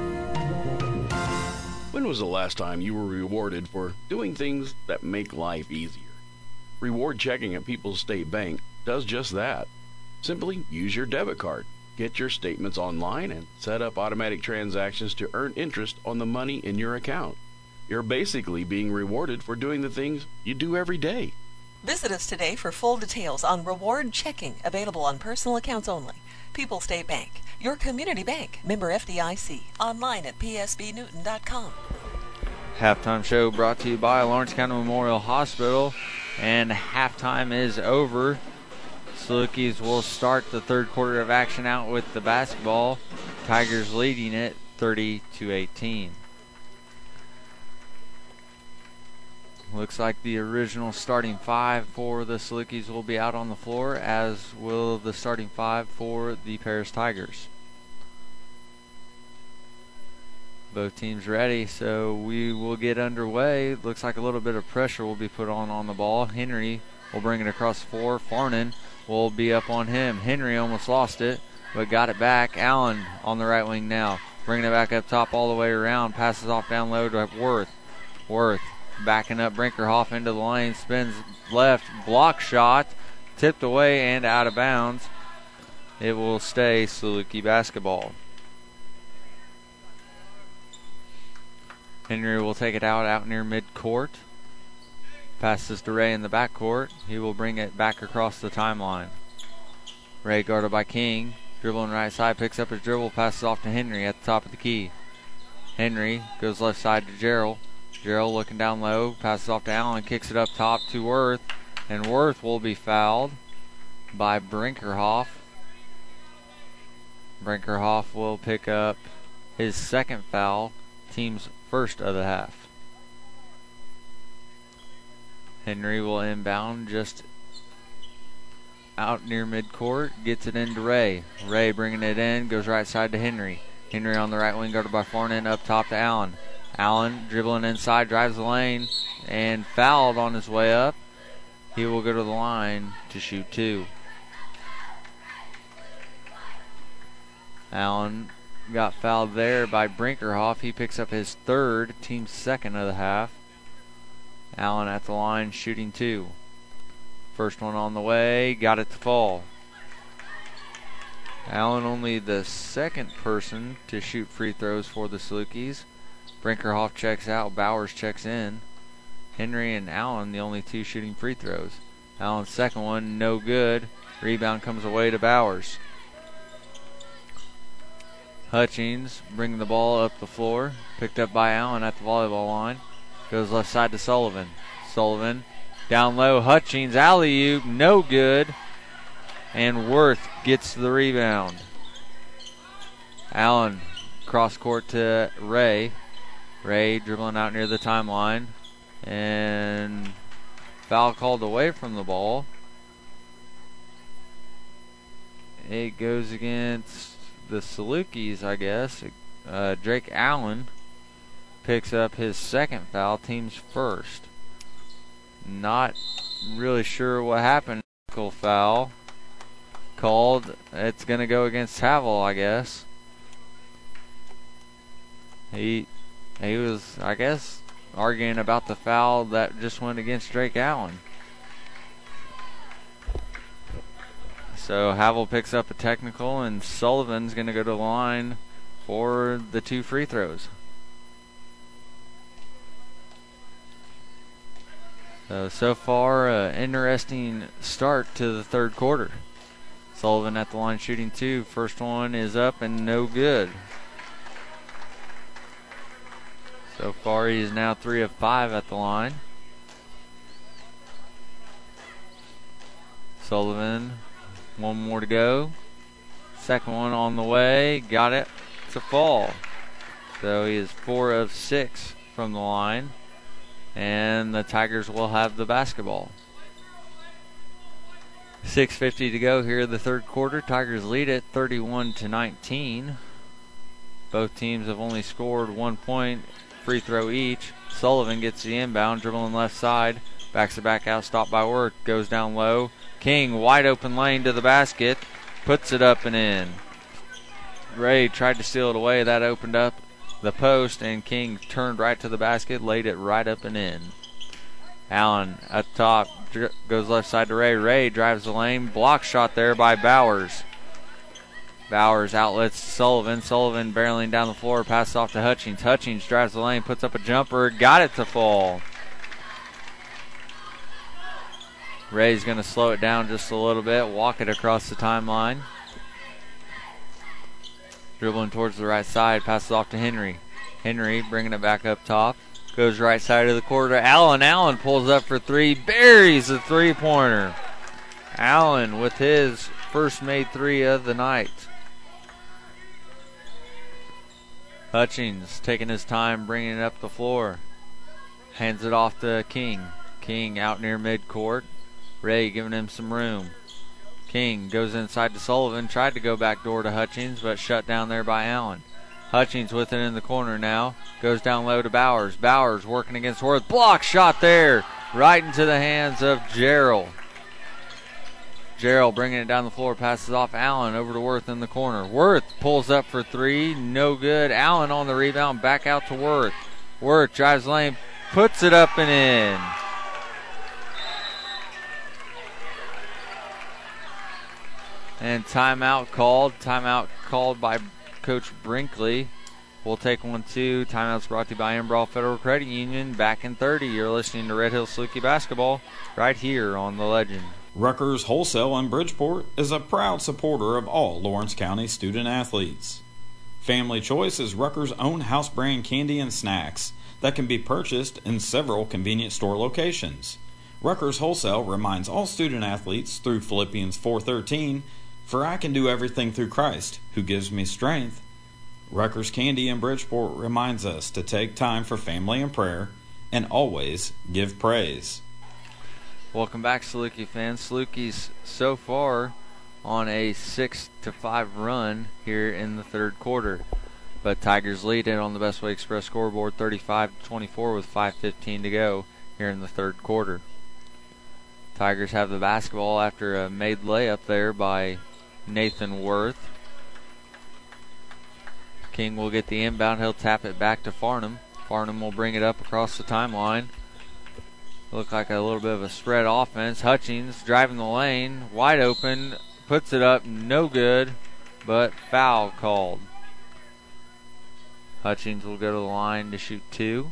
When was the last time you were rewarded for doing things that make life easier? Reward checking at People's State Bank does just that. Simply use your debit card, get your statements online, and set up automatic transactions to earn interest on the money in your account. You're basically being rewarded for doing the things you do every day. Visit us today for full details on reward checking, available on personal accounts only. People's State Bank, your community bank, member F D I C, online at P S B Newton dot com. Halftime show brought to you by Lawrence County Memorial Hospital, and halftime is over. Salukis will start the third quarter of action out with the basketball. Tigers leading it thirty to eighteen. Looks like the original starting five for the Salukis will be out on the floor, as will the starting five for the Paris Tigers. Both teams ready, so we will get underway. Looks like a little bit of pressure will be put on on the ball. Henry will bring it across the floor. Farnan will be up on him. Henry almost lost it, but got it back. Allen on the right wing now, bringing it back up top all the way around. Passes off down low to Worth. Worth backing up Brinkerhoff into the lane, spins left, block shot, tipped away and out of bounds. It will stay Saluki basketball. Henry will take it out, out near midcourt. Passes to Ray in the backcourt. He will bring it back across the timeline. Ray guarded by King. Dribbling right side, picks up his dribble, passes off to Henry at the top of the key. Henry goes left side to Gerald. Gerald looking down low, passes off to Allen, kicks it up top to Worth, and Worth will be fouled by Brinkerhoff. Brinkerhoff will pick up his second foul, team's first of the half. Henry will inbound just out near midcourt, gets it into Ray. Ray bringing it in, goes right side to Henry. Henry on the right wing, guarded by Farnan, up top to Allen. Allen dribbling inside, drives the lane, and fouled on his way up. He will go to the line to shoot two. Allen got fouled there by Brinkerhoff. He picks up his third, team's second of the half. Allen at the line shooting two. First one on the way, got it to fall. Allen only the second person to shoot free throws for the Salukis. Brinkerhoff checks out, Bowers checks in. Henry and Allen the only two shooting free throws. Allen's second one, no good. Rebound comes away to Bowers. Hutchings bringing the ball up the floor. Picked up by Allen at the volleyball line. Goes left side to Sullivan. Sullivan down low. Hutchings alley-oop, no good. And Worth gets the rebound. Allen cross court to Ray. Ray dribbling out near the timeline. And foul called away from the ball. It goes against the Salukis, I guess. Uh, Drake Allen picks up his second foul, team's first. Not really sure what happened. Foul called. It's going to go against Havel, I guess. He he was, I guess, arguing about the foul that just went against Drake Allen. So Havel picks up a technical, and Sullivan's going to go to the line for the two free throws. So, so far, an uh, interesting start to the third quarter. Sullivan at the line shooting two. First one is up and no good. So far, he is now three of five at the line. Sullivan, one more to go. Second one on the way. Got it. It's a fall. So he is four of six from the line. And the Tigers will have the basketball. six fifty to go here in the third quarter. Tigers lead it thirty-one to nineteen. Both teams have only scored one point, free throw each. Sullivan gets the inbound, dribbling left side. Backs it back out, stopped by Work. Goes down low. King, wide open lane to the basket. Puts it up and in. Ray tried to steal it away. That opened up the post, and King turned right to the basket, laid it right up and in. Allen at the top, goes left side to Ray. Ray drives the lane, block shot there by Bowers. Bowers outlets Sullivan. Sullivan barreling down the floor, passes off to Hutchings. Hutchings drives the lane, puts up a jumper, got it to fall. Ray's going to slow it down just a little bit, walk it across the timeline. Dribbling towards the right side, passes off to Henry. Henry bringing it back up top. Goes right side of the court to Allen. Allen pulls up for three, buries the three-pointer. Allen with his first made three of the night. Hutchings taking his time, bringing it up the floor. Hands it off to King. King out near midcourt. Ray giving him some room. King goes inside to Sullivan, tried to go back door to Hutchings, but shut down there by Allen. Hutchings with it in the corner now. Goes down low to Bowers. Bowers working against Worth. Block shot there. Right into the hands of Gerald. Gerald bringing it down the floor. Passes off Allen over to Worth in the corner. Worth pulls up for three. No good. Allen on the rebound. Back out to Worth. Worth drives lane. Puts it up and in. And timeout called. Timeout called by Coach Brinkley. We'll take one, two. Timeout's brought to you by Embrough Federal Credit Union. Back in thirty. You're listening to Red Hill Saluki Basketball right here on The Legend. Rutgers Wholesale in Bridgeport is a proud supporter of all Lawrence County student athletes. Family Choice is Rutgers' own house brand candy and snacks that can be purchased in several convenient store locations. Rutgers Wholesale reminds all student athletes through Philippians four thirteen, "For I can do everything through Christ, who gives me strength." Rutgers Candy in Bridgeport reminds us to take time for family and prayer and always give praise. Welcome back, Saluki fans. Salukis so far on a six to five run here in the third quarter. But Tigers lead it on the Best Way Express scoreboard thirty-five to twenty-four with five fifteen to go here in the third quarter. Tigers have the basketball after a made layup there by Nathan Worth. King will get the inbound. He'll tap it back to Farnham. Farnham will bring it up across the timeline. Look like a little bit of a spread offense. Hutchings driving the lane. Wide open. Puts it up. No good. but foul called. Hutchins will go to the line to shoot two.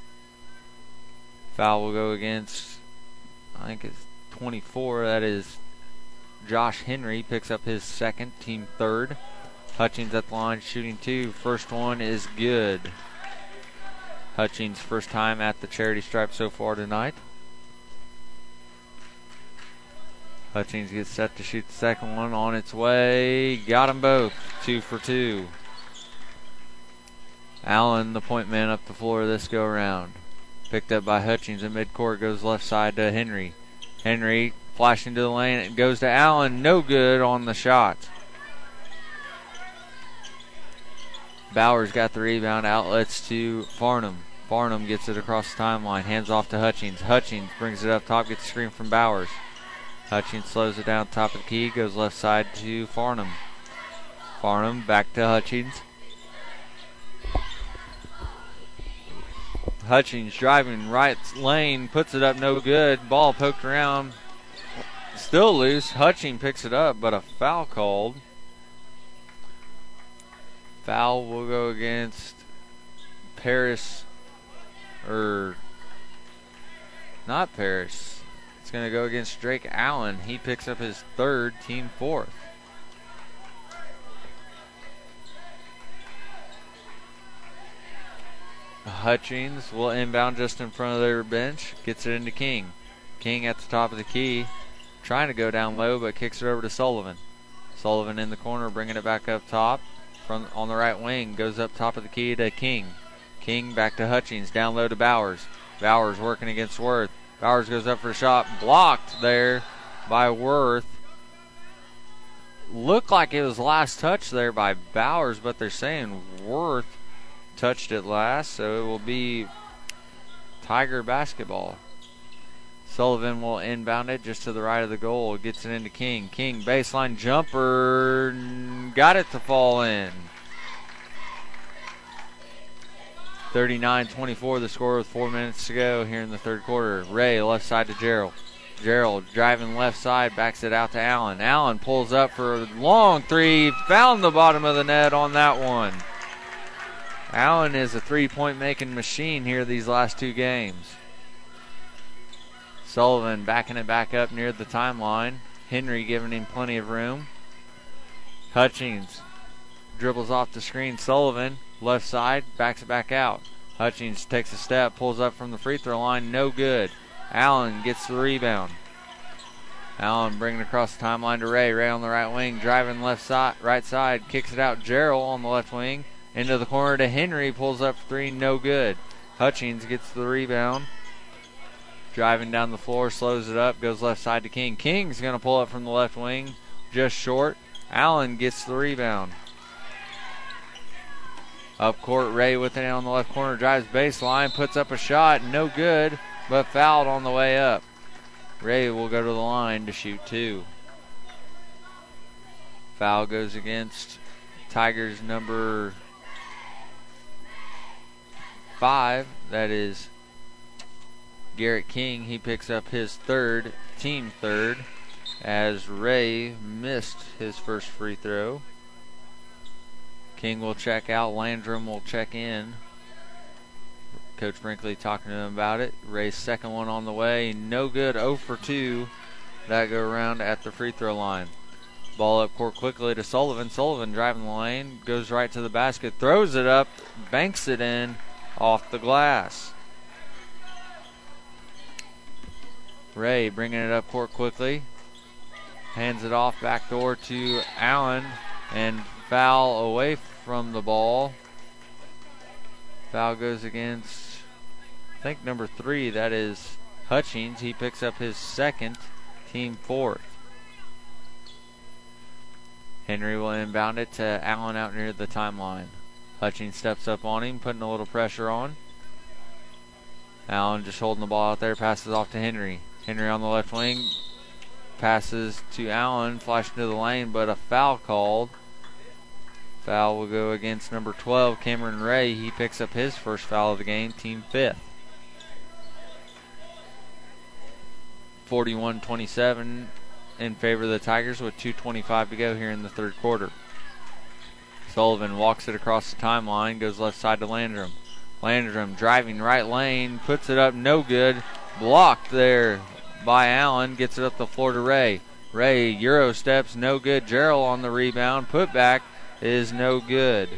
Foul will go against, I think it's twenty-four. That is Josh Henry. Picks up his second, team third. Hutchins at the line shooting two. First one is good. Hutchins' first time at the charity stripe so far tonight. Hutchins gets set to shoot the second one. On its way. Got them both. Two for two. Allen, the point man, up the floor this go around. Picked up by Hutchins in midcourt. Goes left side to Henry. Henry flashing to the lane. It goes to Allen. No good on the shot. Bowers got the rebound. Outlets to Farnham. Farnham gets it across the timeline. Hands off to Hutchins. Hutchins brings it up top. Gets a screen from Bowers. Hutchins slows it down top of the key. Goes left side to Farnham. Farnham back to Hutchins. Hutchins driving right lane. Puts it up no good. Ball poked around. Still loose. Hutchins picks it up, but a foul called. Foul will go against Paris, or not Paris. It's going to go against Drake Allen. He picks up his third, team fourth. Hutchins will inbound just in front of their bench. Gets it into King. King at the top of the key. Trying to go down low, but kicks it over to Sullivan. Sullivan in the corner, bringing it back up top. From on the right wing, goes up top of the key to King. King back to Hutchins, down low to Bowers. Bowers working against Worth. Bowers goes up for a shot, blocked there by Worth. Looked like it was last touch there by Bowers, but they're saying Worth touched it last, so it will be Tiger basketball. Sullivan will inbound it just to the right of the goal. Gets it into King. King baseline jumper. Got it to fall in. thirty-nine twenty-four the score with four minutes to go here in the third quarter. Ray left side to Gerald. Gerald driving left side, backs it out to Allen. Allen pulls up for a long three. Found the bottom of the net on that one. Allen is a three-point making machine here these last two games. Sullivan backing it back up near the timeline. Henry giving him plenty of room. Hutchins dribbles off the screen. Sullivan, left side, backs it back out. Hutchins takes a step, pulls up from the free throw line, no good. Allen gets the rebound. Allen bringing it across the timeline to Ray. Ray on the right wing, driving left side, right side, kicks it out. Gerald on the left wing, into the corner to Henry, pulls up for three, no good. Hutchins gets the rebound. Driving down the floor, slows it up, goes left side to King. King's going to pull up from the left wing, just short. Allen gets the rebound. Up court, Ray with it on the left corner, drives baseline, puts up a shot, no good, but fouled on the way up. Ray will go to the line to shoot two. Foul goes against Tigers number five, that is Garrett King. He picks up his third, team third, as Ray missed his first free throw. King will check out. Landrum will check in. Coach Brinkley talking to him about it. Ray's second one on the way. No good. oh for two. That go around at the free throw line. Ball up court quickly to Sullivan. Sullivan driving the lane. Goes right to the basket. Throws it up. Banks it in off the glass. Ray bringing it up court quickly. Hands it off back door to Allen. And foul away from the ball. Foul goes against, I think, number three. That is Hutchins. He picks up his second, team fourth. Henry will inbound it to Allen out near the timeline. Hutchins steps up on him, putting a little pressure on. Allen just holding the ball out there, passes off to Henry. Henry on the left wing, passes to Allen, flashing to the lane, but a foul called. Foul will go against number twelve, Cameron Ray. He picks up his first foul of the game, team fifth. forty-one twenty-seven in favor of the Tigers with two twenty-five to go here in the third quarter. Sullivan walks it across the timeline, goes left side to Landrum. Landrum driving right lane, puts it up, no good. Blocked there by Allen, gets it up the floor to Ray. Ray, Euro steps, no good. Gerald on the rebound, put back is no good.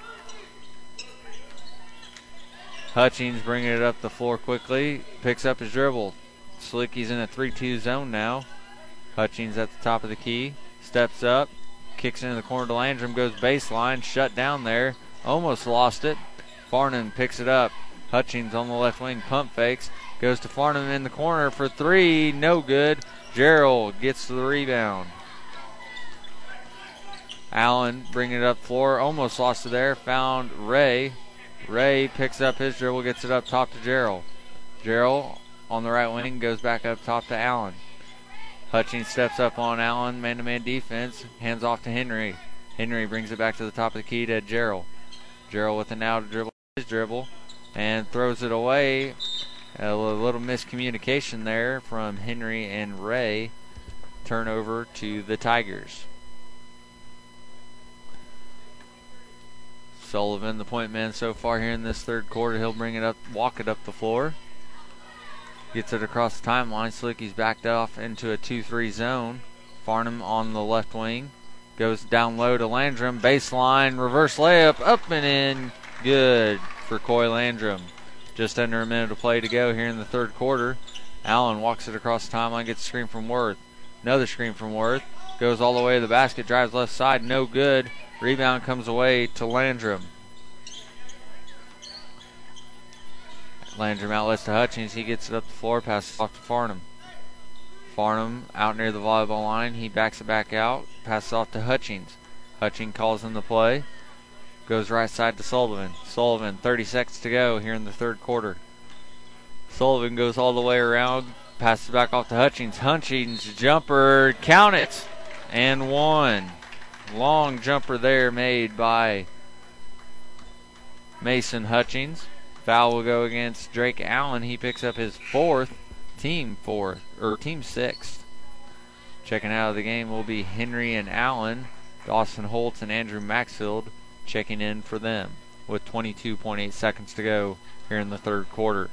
Hutchings bringing it up the floor quickly, picks up his dribble. Slicky's in a three two zone now. Hutchings at the top of the key, steps up, kicks into the corner to Landrum, goes baseline, shut down there, almost lost it. Farnham picks it up. Hutchings on the left wing, pump fakes, goes to Farnham in the corner for three, no good. Gerald gets to the rebound. Allen bringing it up floor, almost lost it there, found Ray. Ray picks up his dribble, gets it up top to Gerald. Gerald on the right wing, goes back up top to Allen. Hutchings steps up on Allen, man-to-man defense, hands off to Henry. Henry brings it back to the top of the key to Gerald. Gerald with an out dribble, his dribble, and throws it away. A little miscommunication there from Henry and Ray. Turnover to the Tigers. Sullivan, the point man so far here in this third quarter. He'll bring it up, walk it up the floor. Gets it across the timeline. Slicky's backed off into a two three zone. Farnham on the left wing. Goes down low to Landrum. Baseline, reverse layup, up and in. Good for Coy Landrum. Just under a minute of play to go here in the third quarter. Allen walks it across the timeline, gets a screen from Worth. Another screen from Worth. Goes all the way to the basket, drives left side, no good. Rebound comes away to Landrum. Landrum outlets to Hutchings. He gets it up the floor, passes off to Farnham. Farnham out near the volleyball line. He backs it back out, passes off to Hutchings. Hutchings calls in the play. Goes right side to Sullivan. Sullivan, thirty seconds to go here in the third quarter. Sullivan goes all the way around, passes back off to Hutchings. Hutchings jumper, count it, and one. Long jumper there made by Mason Hutchings. Foul will go against Drake Allen. He picks up his fourth, team fourth, or team sixth. Checking out of the game will be Henry and Allen. Dawson Holtz and Andrew Maxfield checking in for them with twenty-two point eight seconds to go here in the third quarter.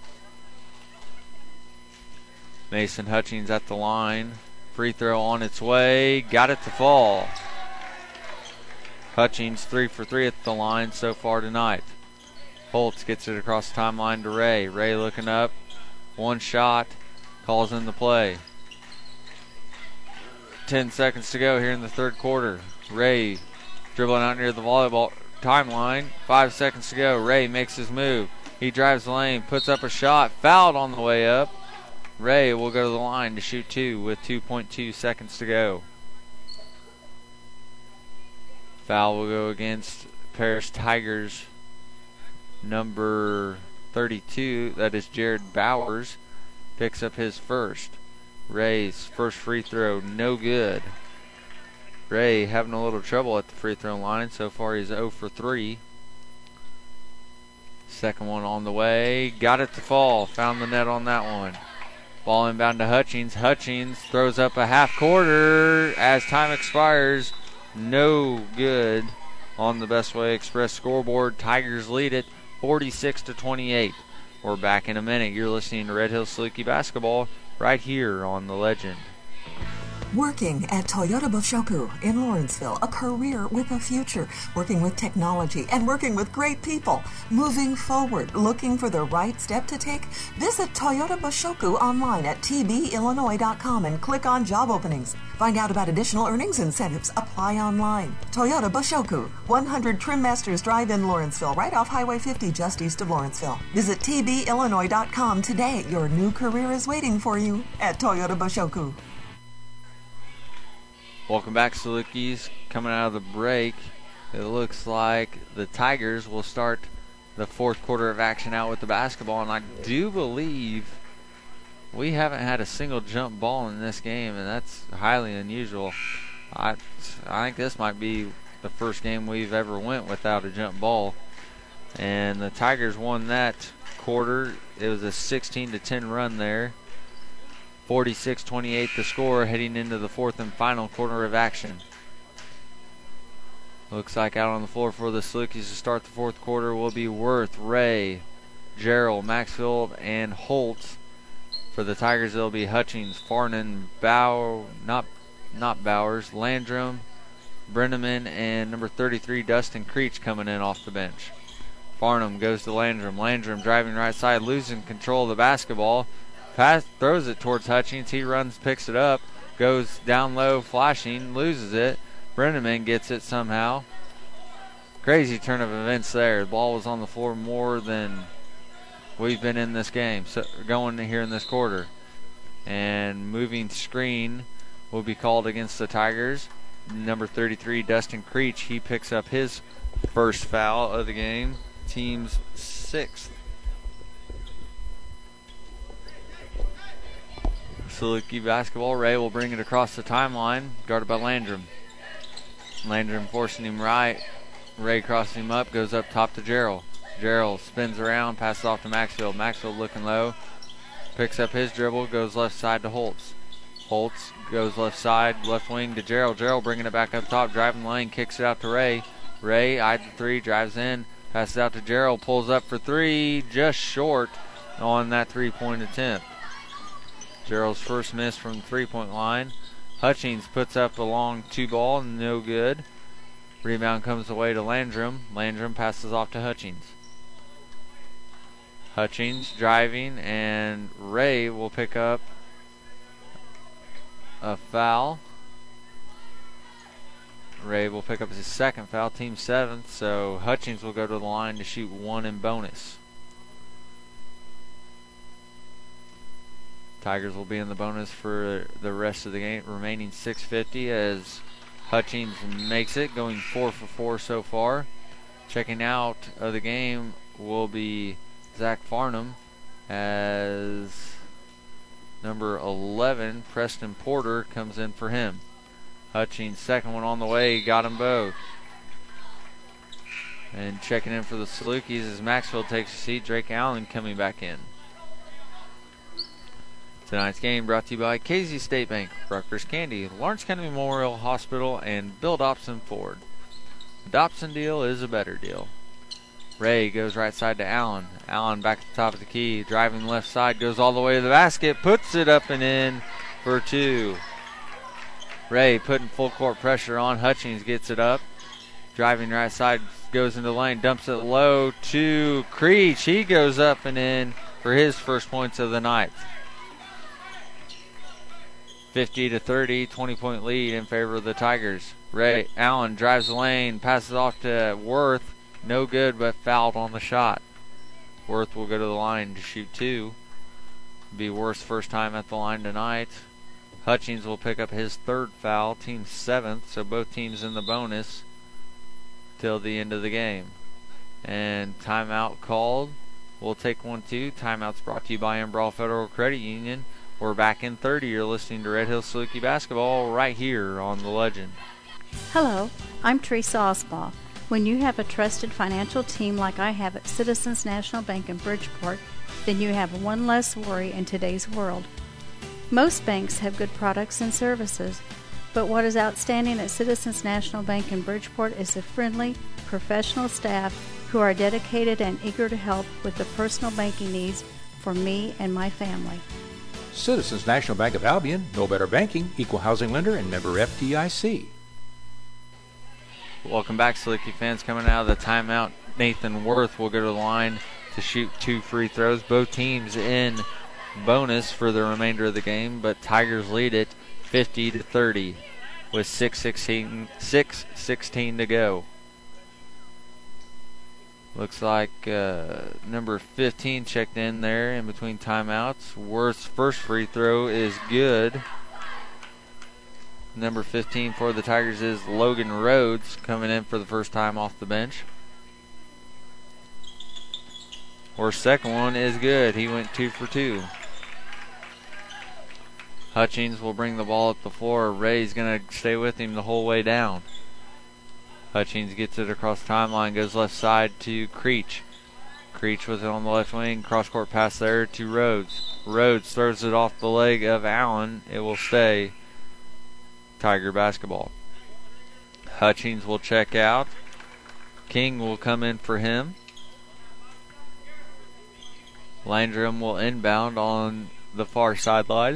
Mason Hutchings at the line. Free throw on its way. Got it to fall. Hutchings three for three at the line so far tonight. Holtz gets it across the timeline to Ray. Ray looking up. One shot. Calls in the play. Ten seconds to go here in the third quarter. Ray dribbling out near the volleyball timeline. Five seconds to go. Ray makes his move. He drives the lane. Puts up a shot. Fouled on the way up. Ray will go to the line to shoot two with two point two seconds to go. Foul will go against Paris Tigers number thirty-two. That is Jared Bowers. Picks up his first. Ray's first free throw, no good. Ray having a little trouble at the free throw line. So far he's zero for three. Second one on the way. Got it to fall. Found the net on that one. Ball inbound to Hutchings. Hutchings throws up a half quarter as time expires. No good on the Best Way Express scoreboard. Tigers lead it forty-six to twenty-eight. We're back in a minute. You're listening to Red Hills Saluki Basketball right here on The Legend. Working at Toyota Boshoku in Lawrenceville, a career with a future, working with technology and working with great people, moving forward, looking for the right step to take? Visit Toyota Boshoku online at t b illinois dot com and click on job openings. Find out about additional earnings incentives. Apply online. Toyota Boshoku, one hundred Trim Masters Drive in Lawrenceville, right off Highway fifty just east of Lawrenceville. Visit t b illinois dot com today. Your new career is waiting for you at Toyota Boshoku. Welcome back, Salukis. Coming out of the break, it looks like the Tigers will start the fourth quarter of action out with the basketball, and I do believe we haven't had a single jump ball in this game, and that's highly unusual. I I think this might be the first game we've ever went without a jump ball, and the Tigers won that quarter. It was a sixteen to ten run there. forty-six twenty-eight the score heading into the fourth and final quarter of action. Looks like out on the floor for the Salukis to start the fourth quarter will be Worth, Ray, Gerald, Maxfield, and Holtz. For the Tigers, it'll be Hutchings, Farnan, Bow, not not Bowers, Landrum, Brenneman, and number thirty-three, Dustin Creech, coming in off the bench. Farnham goes to Landrum. Landrum driving right side, losing control of the basketball. Pass, throws it towards Hutchings. He runs, picks it up, goes down low, flashing, loses it. Brenneman gets it somehow. Crazy turn of events there. The ball was on the floor more than we've been in this game, so going here in this quarter. And moving screen will be called against the Tigers. Number thirty-three, Dustin Creech, he picks up his first foul of the game. Team's sixth. Saluki basketball. Ray will bring it across the timeline, guarded by Landrum. Landrum forcing him right. Ray crossing him up, goes up top to Gerald. Gerald spins around, passes off to Maxfield. Maxfield looking low, picks up his dribble, goes left side to Holtz. Holtz goes left side, left wing to Gerald. Gerald bringing it back up top, driving the lane, kicks it out to Ray. Ray eyed the three, drives in, passes out to Gerald, pulls up for three, just short on that three-point attempt. Gerald's first miss from the three-point line. Hutchings puts up a long two ball, no good. Rebound comes away to Landrum. Landrum passes off to Hutchings. Hutchings driving, and Ray will pick up a foul. Ray will pick up his second foul, team seventh, so Hutchings will go to the line to shoot one in bonus. Tigers will be in the bonus for the rest of the game, remaining six fifty as Hutchings makes it, going four for four so far. Checking out of the game will be Zach Farnham as number eleven, Preston Porter, comes in for him. Hutchings, second one on the way, got them both. And checking in for the Salukis as Maxfield takes a seat, Drake Allen coming back in. Tonight's game brought to you by Casey State Bank, Rutgers Candy, Lawrence County Memorial Hospital, and Bill Dobson Ford. The Dobson deal is a better deal. Ray goes right side to Allen. Allen back at the top of the key, driving left side, goes all the way to the basket, puts it up and in for two. Ray putting full court pressure on. Hutchings gets it up. Driving right side, goes into the lane, dumps it low to Creech. He goes up and in for his first points of the night. fifty to thirty, twenty-point lead in favor of the Tigers. Ray Allen drives the lane, passes off to Worth. No good, but fouled on the shot. Worth will go to the line to shoot two. Be Worth's first time at the line tonight. Hutchings will pick up his third foul, team seventh, so both teams in the bonus till the end of the game. And timeout called. We'll take one, two. Timeout's brought to you by Umbrella Federal Credit Union. We're back in thirty. You're listening to Red Hill Saluki Basketball right here on The Legend. Hello, I'm Teresa Osbaugh. When you have a trusted financial team like I have at Citizens National Bank in Bridgeport, then you have one less worry in today's world. Most banks have good products and services, but what is outstanding at Citizens National Bank in Bridgeport is the friendly, professional staff who are dedicated and eager to help with the personal banking needs for me and my family. Citizens National Bank of Albion, no better banking, equal housing lender, and member F D I C. Welcome back, Saluki fans. Coming out of the timeout, Nathan Worth will go to the line to shoot two free throws. Both teams in bonus for the remainder of the game, but Tigers lead it fifty to thirty with six sixteen to go. Looks like uh, number fifteen checked in there in between timeouts. Worth's first free throw is good. Number fifteen for the Tigers is Logan Rhodes, coming in for the first time off the bench. Worth's second one is good. He went two for two. Hutchings will bring the ball up the floor. Ray's going to stay with him the whole way down. Hutchings gets it across the timeline, goes left side to Creech. Creech with it on the left wing. Cross-court pass there to Rhodes. Rhodes throws it off the leg of Allen. It will stay Tiger basketball. Hutchings will check out. King will come in for him. Landrum will inbound on the far sideline.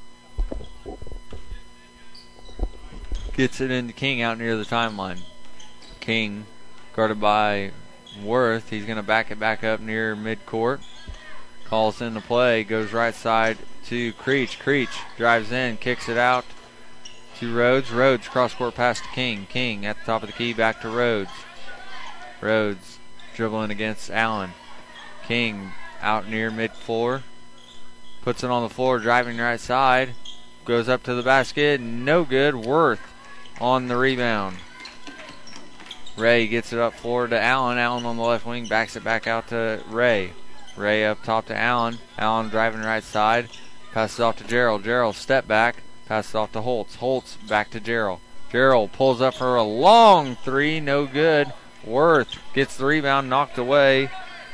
Gets it into King out near the timeline. King guarded by Worth. He's going to back it back up near midcourt. Calls in the play. Goes right side to Creech. Creech drives in. Kicks it out to Rhodes. Rhodes cross-court pass to King. King at the top of the key. Back to Rhodes. Rhodes dribbling against Allen. King out near mid-floor. Puts it on the floor. Driving right side. Goes up to the basket. No good. Worth on the rebound. Ray gets it up floor to Allen. Allen on the left wing. Backs it back out to Ray. Ray up top to Allen. Allen driving right side. Passes off to Gerald. Gerald step back. Passes off to Holtz. Holtz back to Gerald. Gerald pulls up for a long three. No good. Worth gets the rebound. Knocked away.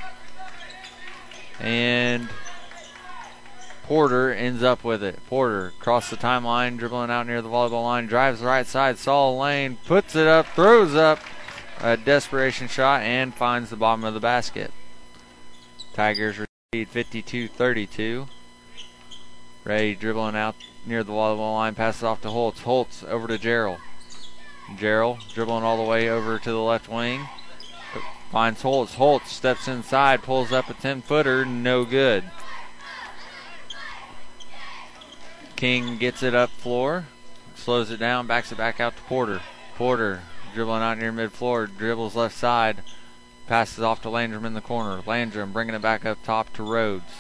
And Porter ends up with it. Porter across the timeline, dribbling out near the volleyball line, drives the right side, saw a lane, puts it up, throws up a desperation shot, and finds the bottom of the basket. Tigers lead fifty-two thirty-two. Ray dribbling out near the volleyball line, passes off to Holtz. Holtz over to Gerald. Gerald dribbling all the way over to the left wing. Finds Holtz. Holtz steps inside, pulls up a ten-footer, no good. King gets it up floor, slows it down, backs it back out to Porter. Porter dribbling out near mid-floor, dribbles left side, passes off to Landrum in the corner. Landrum bringing it back up top to Rhodes.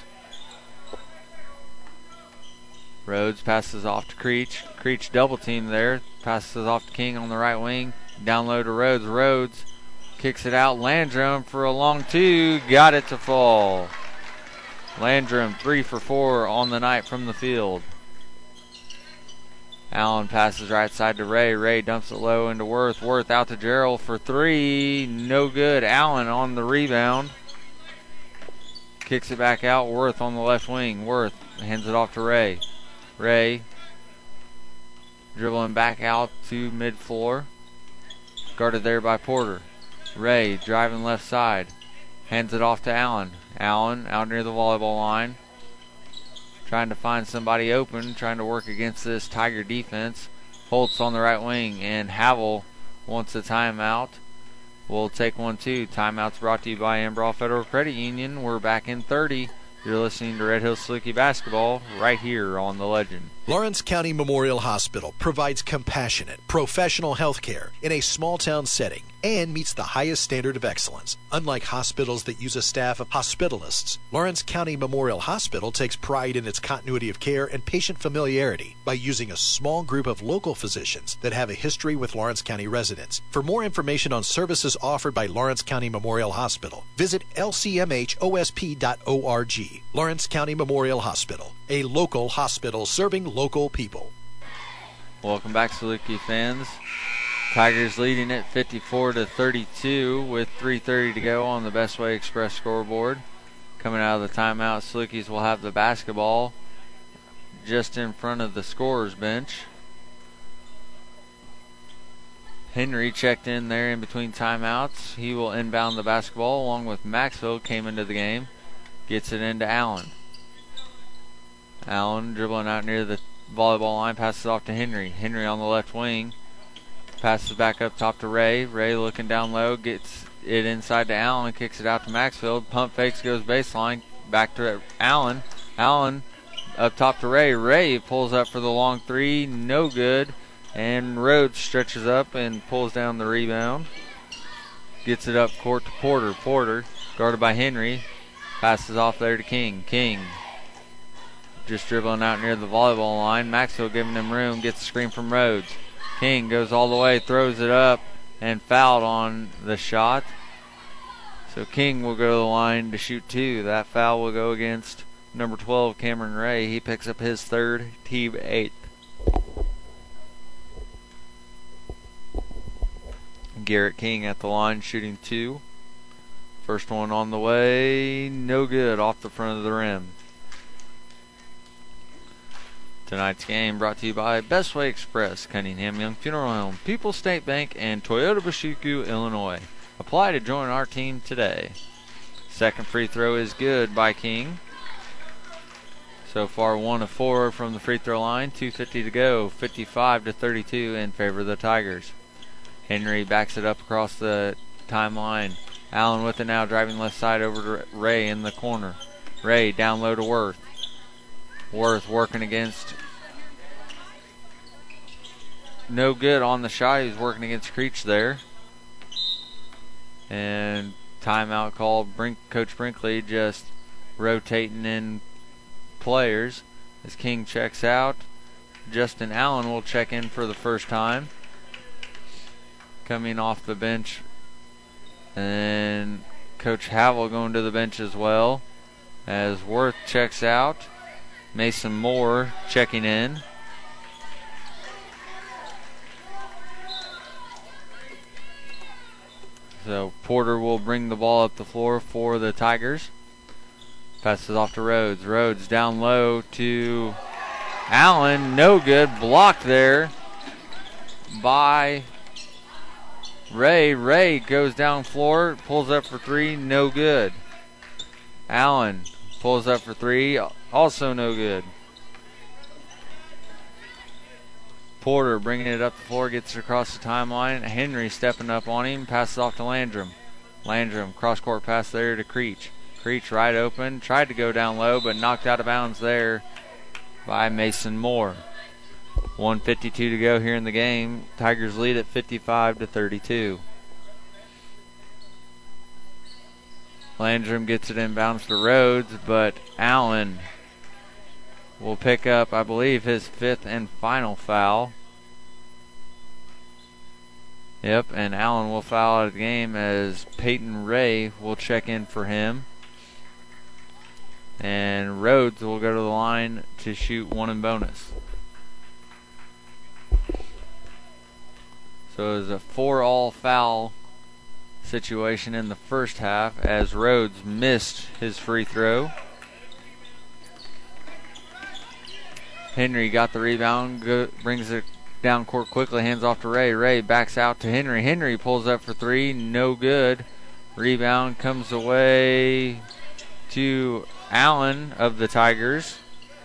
Rhodes passes off to Creech. Creech double team there, passes off to King on the right wing. Down low to Rhodes. Rhodes kicks it out. Landrum for a long two. Got it to fall. Landrum three for four on the night from the field. Allen passes right side to Ray. Ray dumps it low into Worth. Worth out to Gerald for three. No good. Allen on the rebound. Kicks it back out. Worth on the left wing. Worth hands it off to Ray. Ray dribbling back out to mid-floor. Guarded there by Porter. Ray driving left side. Hands it off to Allen. Allen out near the volleyball line. Trying to find somebody open. Trying to work against this Tiger defense. Holtz on the right wing. And Havel wants a timeout. We'll take one too. Timeout's brought to you by Ambrall Federal Credit Union. We're back in thirty. You're listening to Red Hills Saluki Basketball right here on The Legend. Lawrence County Memorial Hospital provides compassionate, professional health care in a small-town setting and meets the highest standard of excellence. Unlike hospitals that use a staff of hospitalists, Lawrence County Memorial Hospital takes pride in its continuity of care and patient familiarity by using a small group of local physicians that have a history with Lawrence County residents. For more information on services offered by Lawrence County Memorial Hospital, visit L C M H O S P dot org. Lawrence County Memorial Hospital, a local hospital serving local people. Welcome back, Saluki fans. Tigers leading it fifty-four to thirty-two with three thirty to go on the Best Way Express scoreboard. Coming out of the timeout, Salukis will have the basketball just in front of the scorer's bench. Henry checked in there in between timeouts. He will inbound the basketball along with Maxwell, came into the game. Gets it into Allen. Allen dribbling out near the volleyball line, passes off to Henry. Henry on the left wing. Passes back up top to Ray. Ray looking down low, gets it inside to Allen, kicks it out to Maxfield. Pump fakes, goes baseline, back to Allen. Allen up top to Ray. Ray pulls up for the long three, no good. And Rhodes stretches up and pulls down the rebound. Gets it up court to Porter. Porter guarded by Henry. Passes off there to King. King just dribbling out near the volleyball line. Maxwell giving him room, gets the screen from Rhodes. King goes all the way, throws it up, and fouled on the shot. So King will go to the line to shoot two. That foul will go against number twelve, Cameron Ray. He picks up his third, team eighth. Garrett King at the line shooting two. First one on the way, no good, off the front of the rim. Tonight's game brought to you by Bestway Express, Cunningham Young Funeral Home, People's State Bank, and Toyota Bashiku, Illinois. Apply to join our team today. Second free throw is good by King. So far, one of four from the free throw line. two fifty to go. fifty-five to thirty-two in favor of the Tigers. Henry backs it up across the timeline. Allen with it now, driving left side over to Ray in the corner. Ray down low to Worth. Worth working against. No good on the shot. He's working against Creech there. And timeout call. Brink, Coach Brinkley just rotating in players as King checks out. Justin Allen will check in for the first time, coming off the bench, and Coach Havel going to the bench as well as Worth checks out. Mason Moore checking in. So Porter will bring the ball up the floor for the Tigers. Passes off to Rhodes. Rhodes down low to Allen. No good. Blocked there by Ray. Ray goes down floor. Pulls up for three. No good. Allen pulls up for three. Also no good. Porter bringing it up the floor. Gets it across the timeline. Henry stepping up on him. Passes off to Landrum. Landrum cross-court pass there to Creech. Creech right open, tried to go down low, but knocked out of bounds there by Mason Moore. one fifty-two to go here in the game. Tigers lead at fifty-five to thirty-two. Landrum gets it inbounds to Rhodes, but Allen will pick up, I believe, his fifth and final foul. Yep, and Allen will foul out of the game as Peyton Ray will check in for him. And Rhodes will go to the line to shoot one in bonus. So it was a four-all foul situation in the first half as Rhodes missed his free throw. Henry got the rebound, go, brings it down court quickly, hands off to Ray. Ray backs out to Henry. Henry pulls up for three, no good. Rebound comes away to Allen of the Tigers.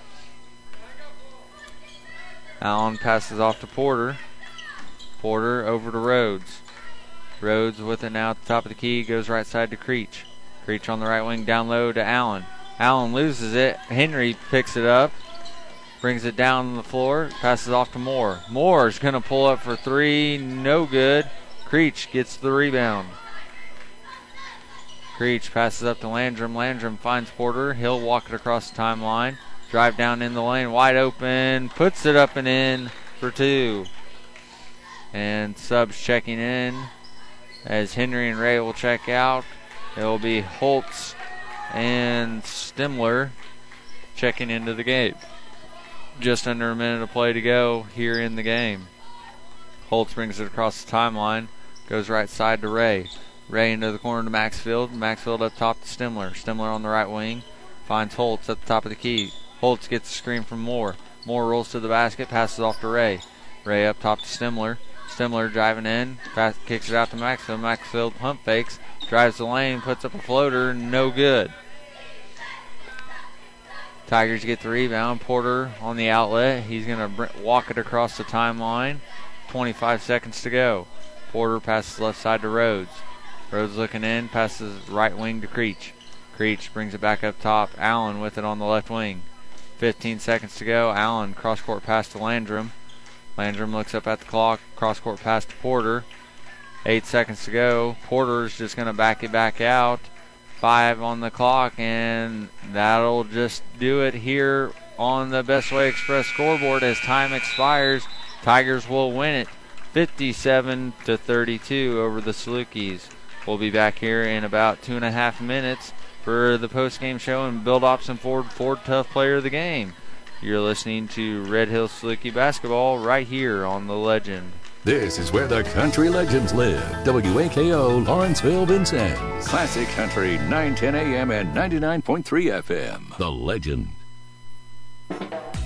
Allen passes off to Porter. Porter over to Rhodes. Rhodes with it now at the top of the key, goes right side to Creech. Creech on the right wing, down low to Allen. Allen loses it. Henry picks it up, brings it down the floor, passes off to Moore. Moore's going to pull up for three, no good. Creech gets the rebound. Creech passes up to Landrum. Landrum finds Porter. He'll walk it across the timeline. Drive down in the lane, wide open. Puts it up and in for two. And subs checking in as Henry and Ray will check out. It will be Holtz and Stimler checking into the game. Just under a minute of play to go here in the game. Holtz brings it across the timeline. Goes right side to Ray. Ray into the corner to Maxfield. Maxfield up top to Stimler. Stimler on the right wing. Finds Holtz at the top of the key. Holtz gets the screen from Moore. Moore rolls to the basket. Passes off to Ray. Ray up top to Stimler. Stimler driving in. Pass, kicks it out to Maxfield. Maxfield pump fakes. Drives the lane. Puts up a floater. No good. Tigers get the rebound. Porter on the outlet. He's going to br- walk it across the timeline. twenty-five seconds to go. Porter passes left side to Rhodes. Rhodes looking in, passes right wing to Creech. Creech brings it back up top. Allen with it on the left wing. fifteen seconds to go. Allen cross-court pass to Landrum. Landrum looks up at the clock. Cross-court pass to Porter. Eight seconds to go. Porter's just going to back it back out. Five on the clock, and that'll just do it here on the Bestway Express scoreboard as time expires. Tigers will win it fifty-seven to thirty-two over the Salukis. We'll be back here in about two and a half minutes for the post-game show and Bill Dobson Ford Ford Tough Player of the Game. You're listening to Red Hills Saluki basketball right here on The Legend. This is where the country legends live. W A K O Lawrenceville Vincennes. Classic Country, nine ten A M and ninety-nine point three F M. The Legend.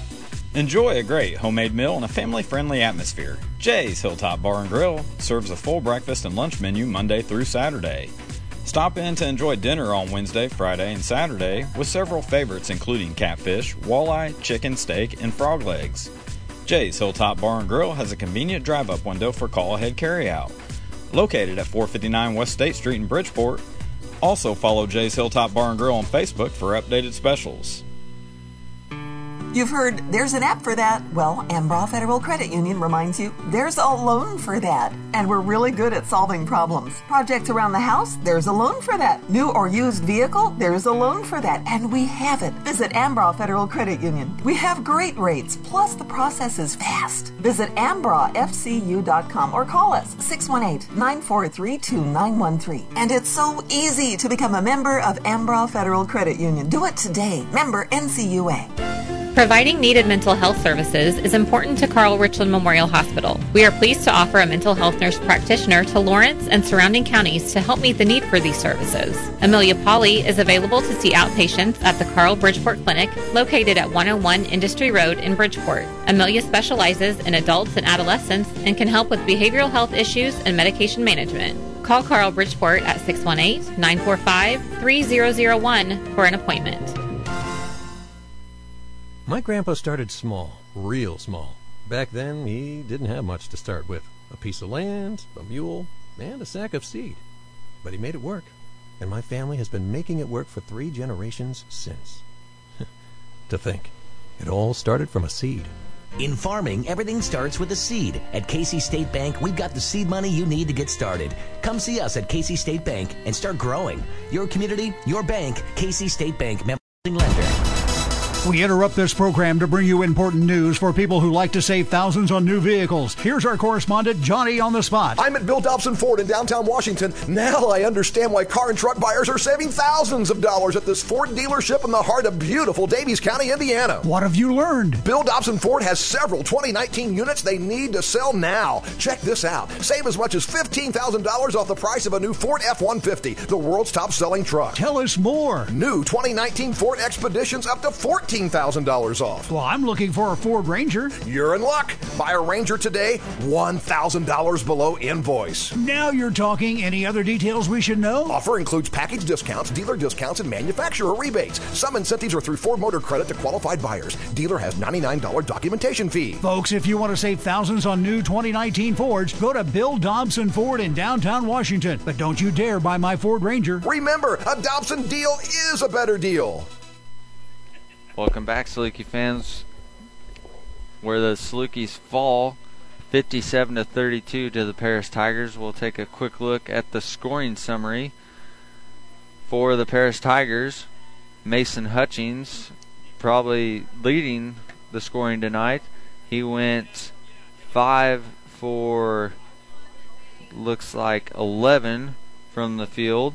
Enjoy a great homemade meal in a family-friendly atmosphere. Jay's Hilltop Bar and Grill serves a full breakfast and lunch menu Monday through Saturday. Stop in to enjoy dinner on Wednesday, Friday, and Saturday with several favorites including catfish, walleye, chicken, steak, and frog legs. Jay's Hilltop Bar and Grill has a convenient drive-up window for call-ahead carryout. Located at four fifty-nine West State Street in Bridgeport. Also follow Jay's Hilltop Bar and Grill on Facebook for updated specials. You've heard there's an app for that. Well, Ambraw Federal Credit Union reminds you there's a loan for that. And we're really good at solving problems. Projects around the house, there's a loan for that. New or used vehicle, there's a loan for that. And we have it. Visit Ambraw Federal Credit Union. We have great rates, plus the process is fast. Visit ambraw f c u dot com or call us six one eight, nine four three, two nine one three. And it's so easy to become a member of Ambraw Federal Credit Union. Do it today. Member N C U A. Providing needed mental health services is important to Carl Richland Memorial Hospital. We are pleased to offer a mental health nurse practitioner to Lawrence and surrounding counties to help meet the need for these services. Amelia Pauley is available to see outpatients at the Carl Bridgeport Clinic, located at one oh one Industry Road in Bridgeport. Amelia specializes in adults and adolescents and can help with behavioral health issues and medication management. Call Carl Bridgeport at six one eight, nine four five, three zero zero one for an appointment. My grandpa started small, real small. Back then, he didn't have much to start with. A piece of land, a mule, and a sack of seed. But he made it work, and my family has been making it work for three generations since. To think, it all started from a seed. In farming, everything starts with a seed. At Casey State Bank, we've got the seed money you need to get started. Come see us at Casey State Bank and start growing. Your community, your bank, Casey State Bank, member lender. We interrupt this program to bring you important news for people who like to save thousands on new vehicles. Here's our correspondent, Johnny on the spot. I'm at Bill Dobson Ford in downtown Washington. Now I understand why car and truck buyers are saving thousands of dollars at this Ford dealership in the heart of beautiful Davies County, Indiana. What have you learned? Bill Dobson Ford has several twenty nineteen units they need to sell now. Check this out. Save as much as fifteen thousand dollars off the price of a new Ford F one fifty, the world's top-selling truck. Tell us more. New twenty nineteen Ford Expeditions up to fourteen thousand dollars off. Well, I'm looking for a Ford Ranger. You're in luck. Buy a Ranger today, one thousand dollars below invoice. Now you're talking. Any other details we should know? Offer includes package discounts, dealer discounts, and manufacturer rebates. Some incentives are through Ford Motor Credit to qualified buyers. Dealer has ninety-nine dollars documentation fee. Folks, if you want to save thousands on new twenty nineteen Fords, go to Bill Dobson Ford in downtown Washington. But don't you dare buy my Ford Ranger. Remember, a Dobson deal is a better deal. Welcome back, Saluki fans, where the Salukis fall fifty-seven to thirty-two to the Paris Tigers. We'll take a quick look at the scoring summary for the Paris Tigers. Mason Hutchings probably leading the scoring tonight. He went five for, looks like eleven from the field.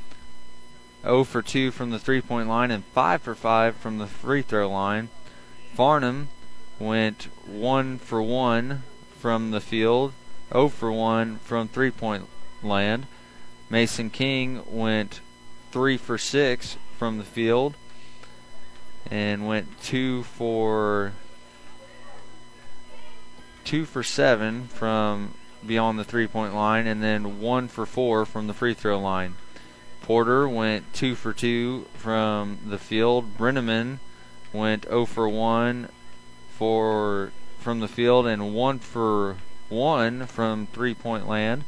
zero for two from the three-point line and five for five from the free throw line. Farnham went one for one from the field, zero for one from three-point land. Mason King went three for six from the field and went two for two for seven from beyond the three-point line, and then one for four from the free throw line. Porter went two for two from the field. Brenneman went zero for one for from the field and one for one from three-point land.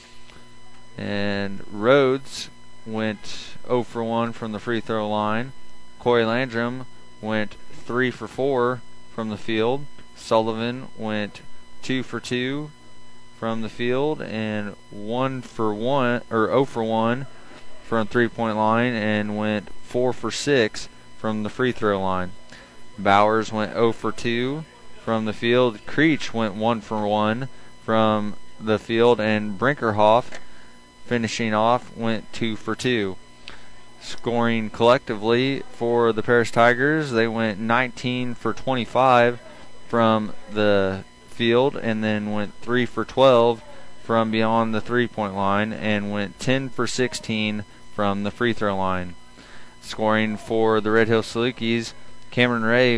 And Rhodes went zero for one from the free throw line. Corey Landrum went three for four from the field. Sullivan went two for two from the field and one for one or zero for one from three-point line, and went four for six from the free throw line. Bowers went zero for two from the field. Creech went one for one from the field, and Brinkerhoff, finishing off, went two for two. Scoring collectively for the Paris Tigers, they went nineteen for twenty-five from the field, and then went three for twelve from beyond the three-point line, and went ten for sixteen from the free throw line. Scoring for the Red Hill Salukis, Cameron Ray w-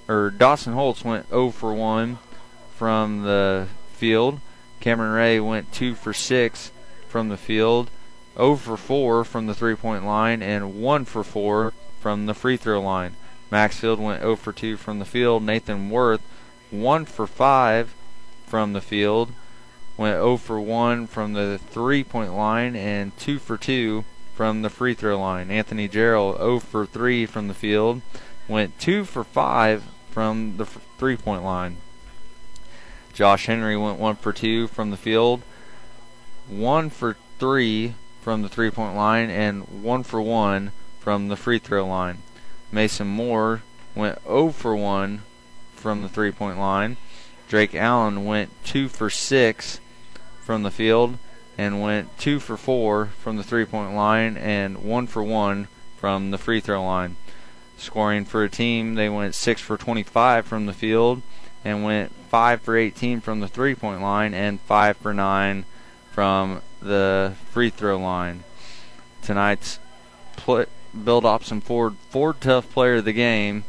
or Dawson Holtz went zero for one from the field. Cameron Ray went two for six from the field, zero for four from the three-point line, and one for four from the free throw line. Maxfield went zero for two from the field. Nathan Worth, one for five from the field, went zero for one from the three-point line, and two for two from the free throw line. Anthony Gerald, zero for three from the field, went two for five from the three-point line. Josh Henry went one for two from the field, one for three from the three-point line, and one for one from the free throw line. Mason Moore went zero for one from the three-point line. Drake Allen went two for six from the field and went two for four from the three-point line and one for one from the free throw line. Scoring for a team, they went six for twenty-five from the field and went five for eighteen from the three-point line and five for nine from the free throw line. Tonight's play, Bill Dobson Ford Ford Tough Player of the Game.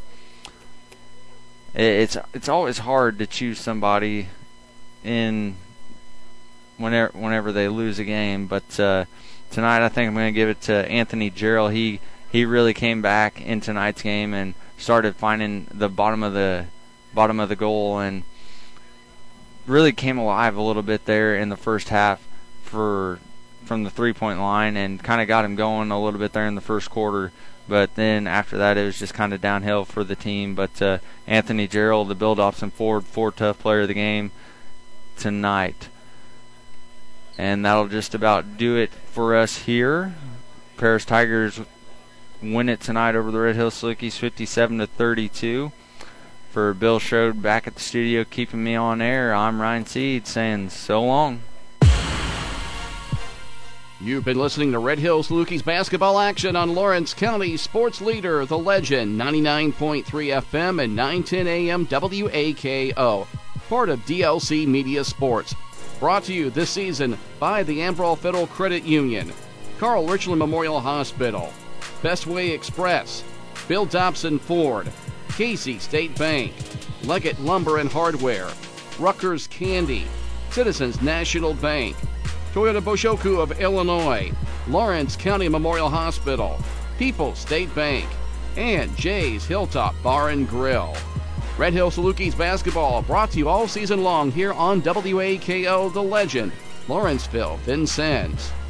It's it's always hard to choose somebody in whenever whenever they lose a game, but uh, tonight I think I'm going to give it to Anthony Gerald. He he really came back in tonight's game and started finding the bottom of the bottom of the goal and really came alive a little bit there in the first half for from the three-point line and kind of got him going a little bit there in the first quarter. But then after that, it was just kind of downhill for the team. But uh, Anthony Gerald, the Bill Dobson Ford Ford Tough Player of the Game tonight. And that'll just about do it for us here. Paris Tigers win it tonight over the Red Hill Salukis fifty-seven to thirty-two. For Bill Schroed back at the studio keeping me on air, I'm Ryan Seed saying so long. You've been listening to Red Hill Salukis basketball action on Lawrence County Sports Leader, The Legend, ninety-nine point three F M and nine ten A M W A K O, part of D L C Media Sports. Brought to you this season by the Ambrol Federal Credit Union, Carl Richland Memorial Hospital, Bestway Express, Bill Dobson Ford, Casey State Bank, Leggett Lumber and Hardware, Rutgers Candy, Citizens National Bank, Toyota Boshoku of Illinois, Lawrence County Memorial Hospital, People's State Bank, and Jay's Hilltop Bar and Grill. Red Hill Salukis basketball brought to you all season long here on W A K O The Legend, Lawrenceville, Vincennes.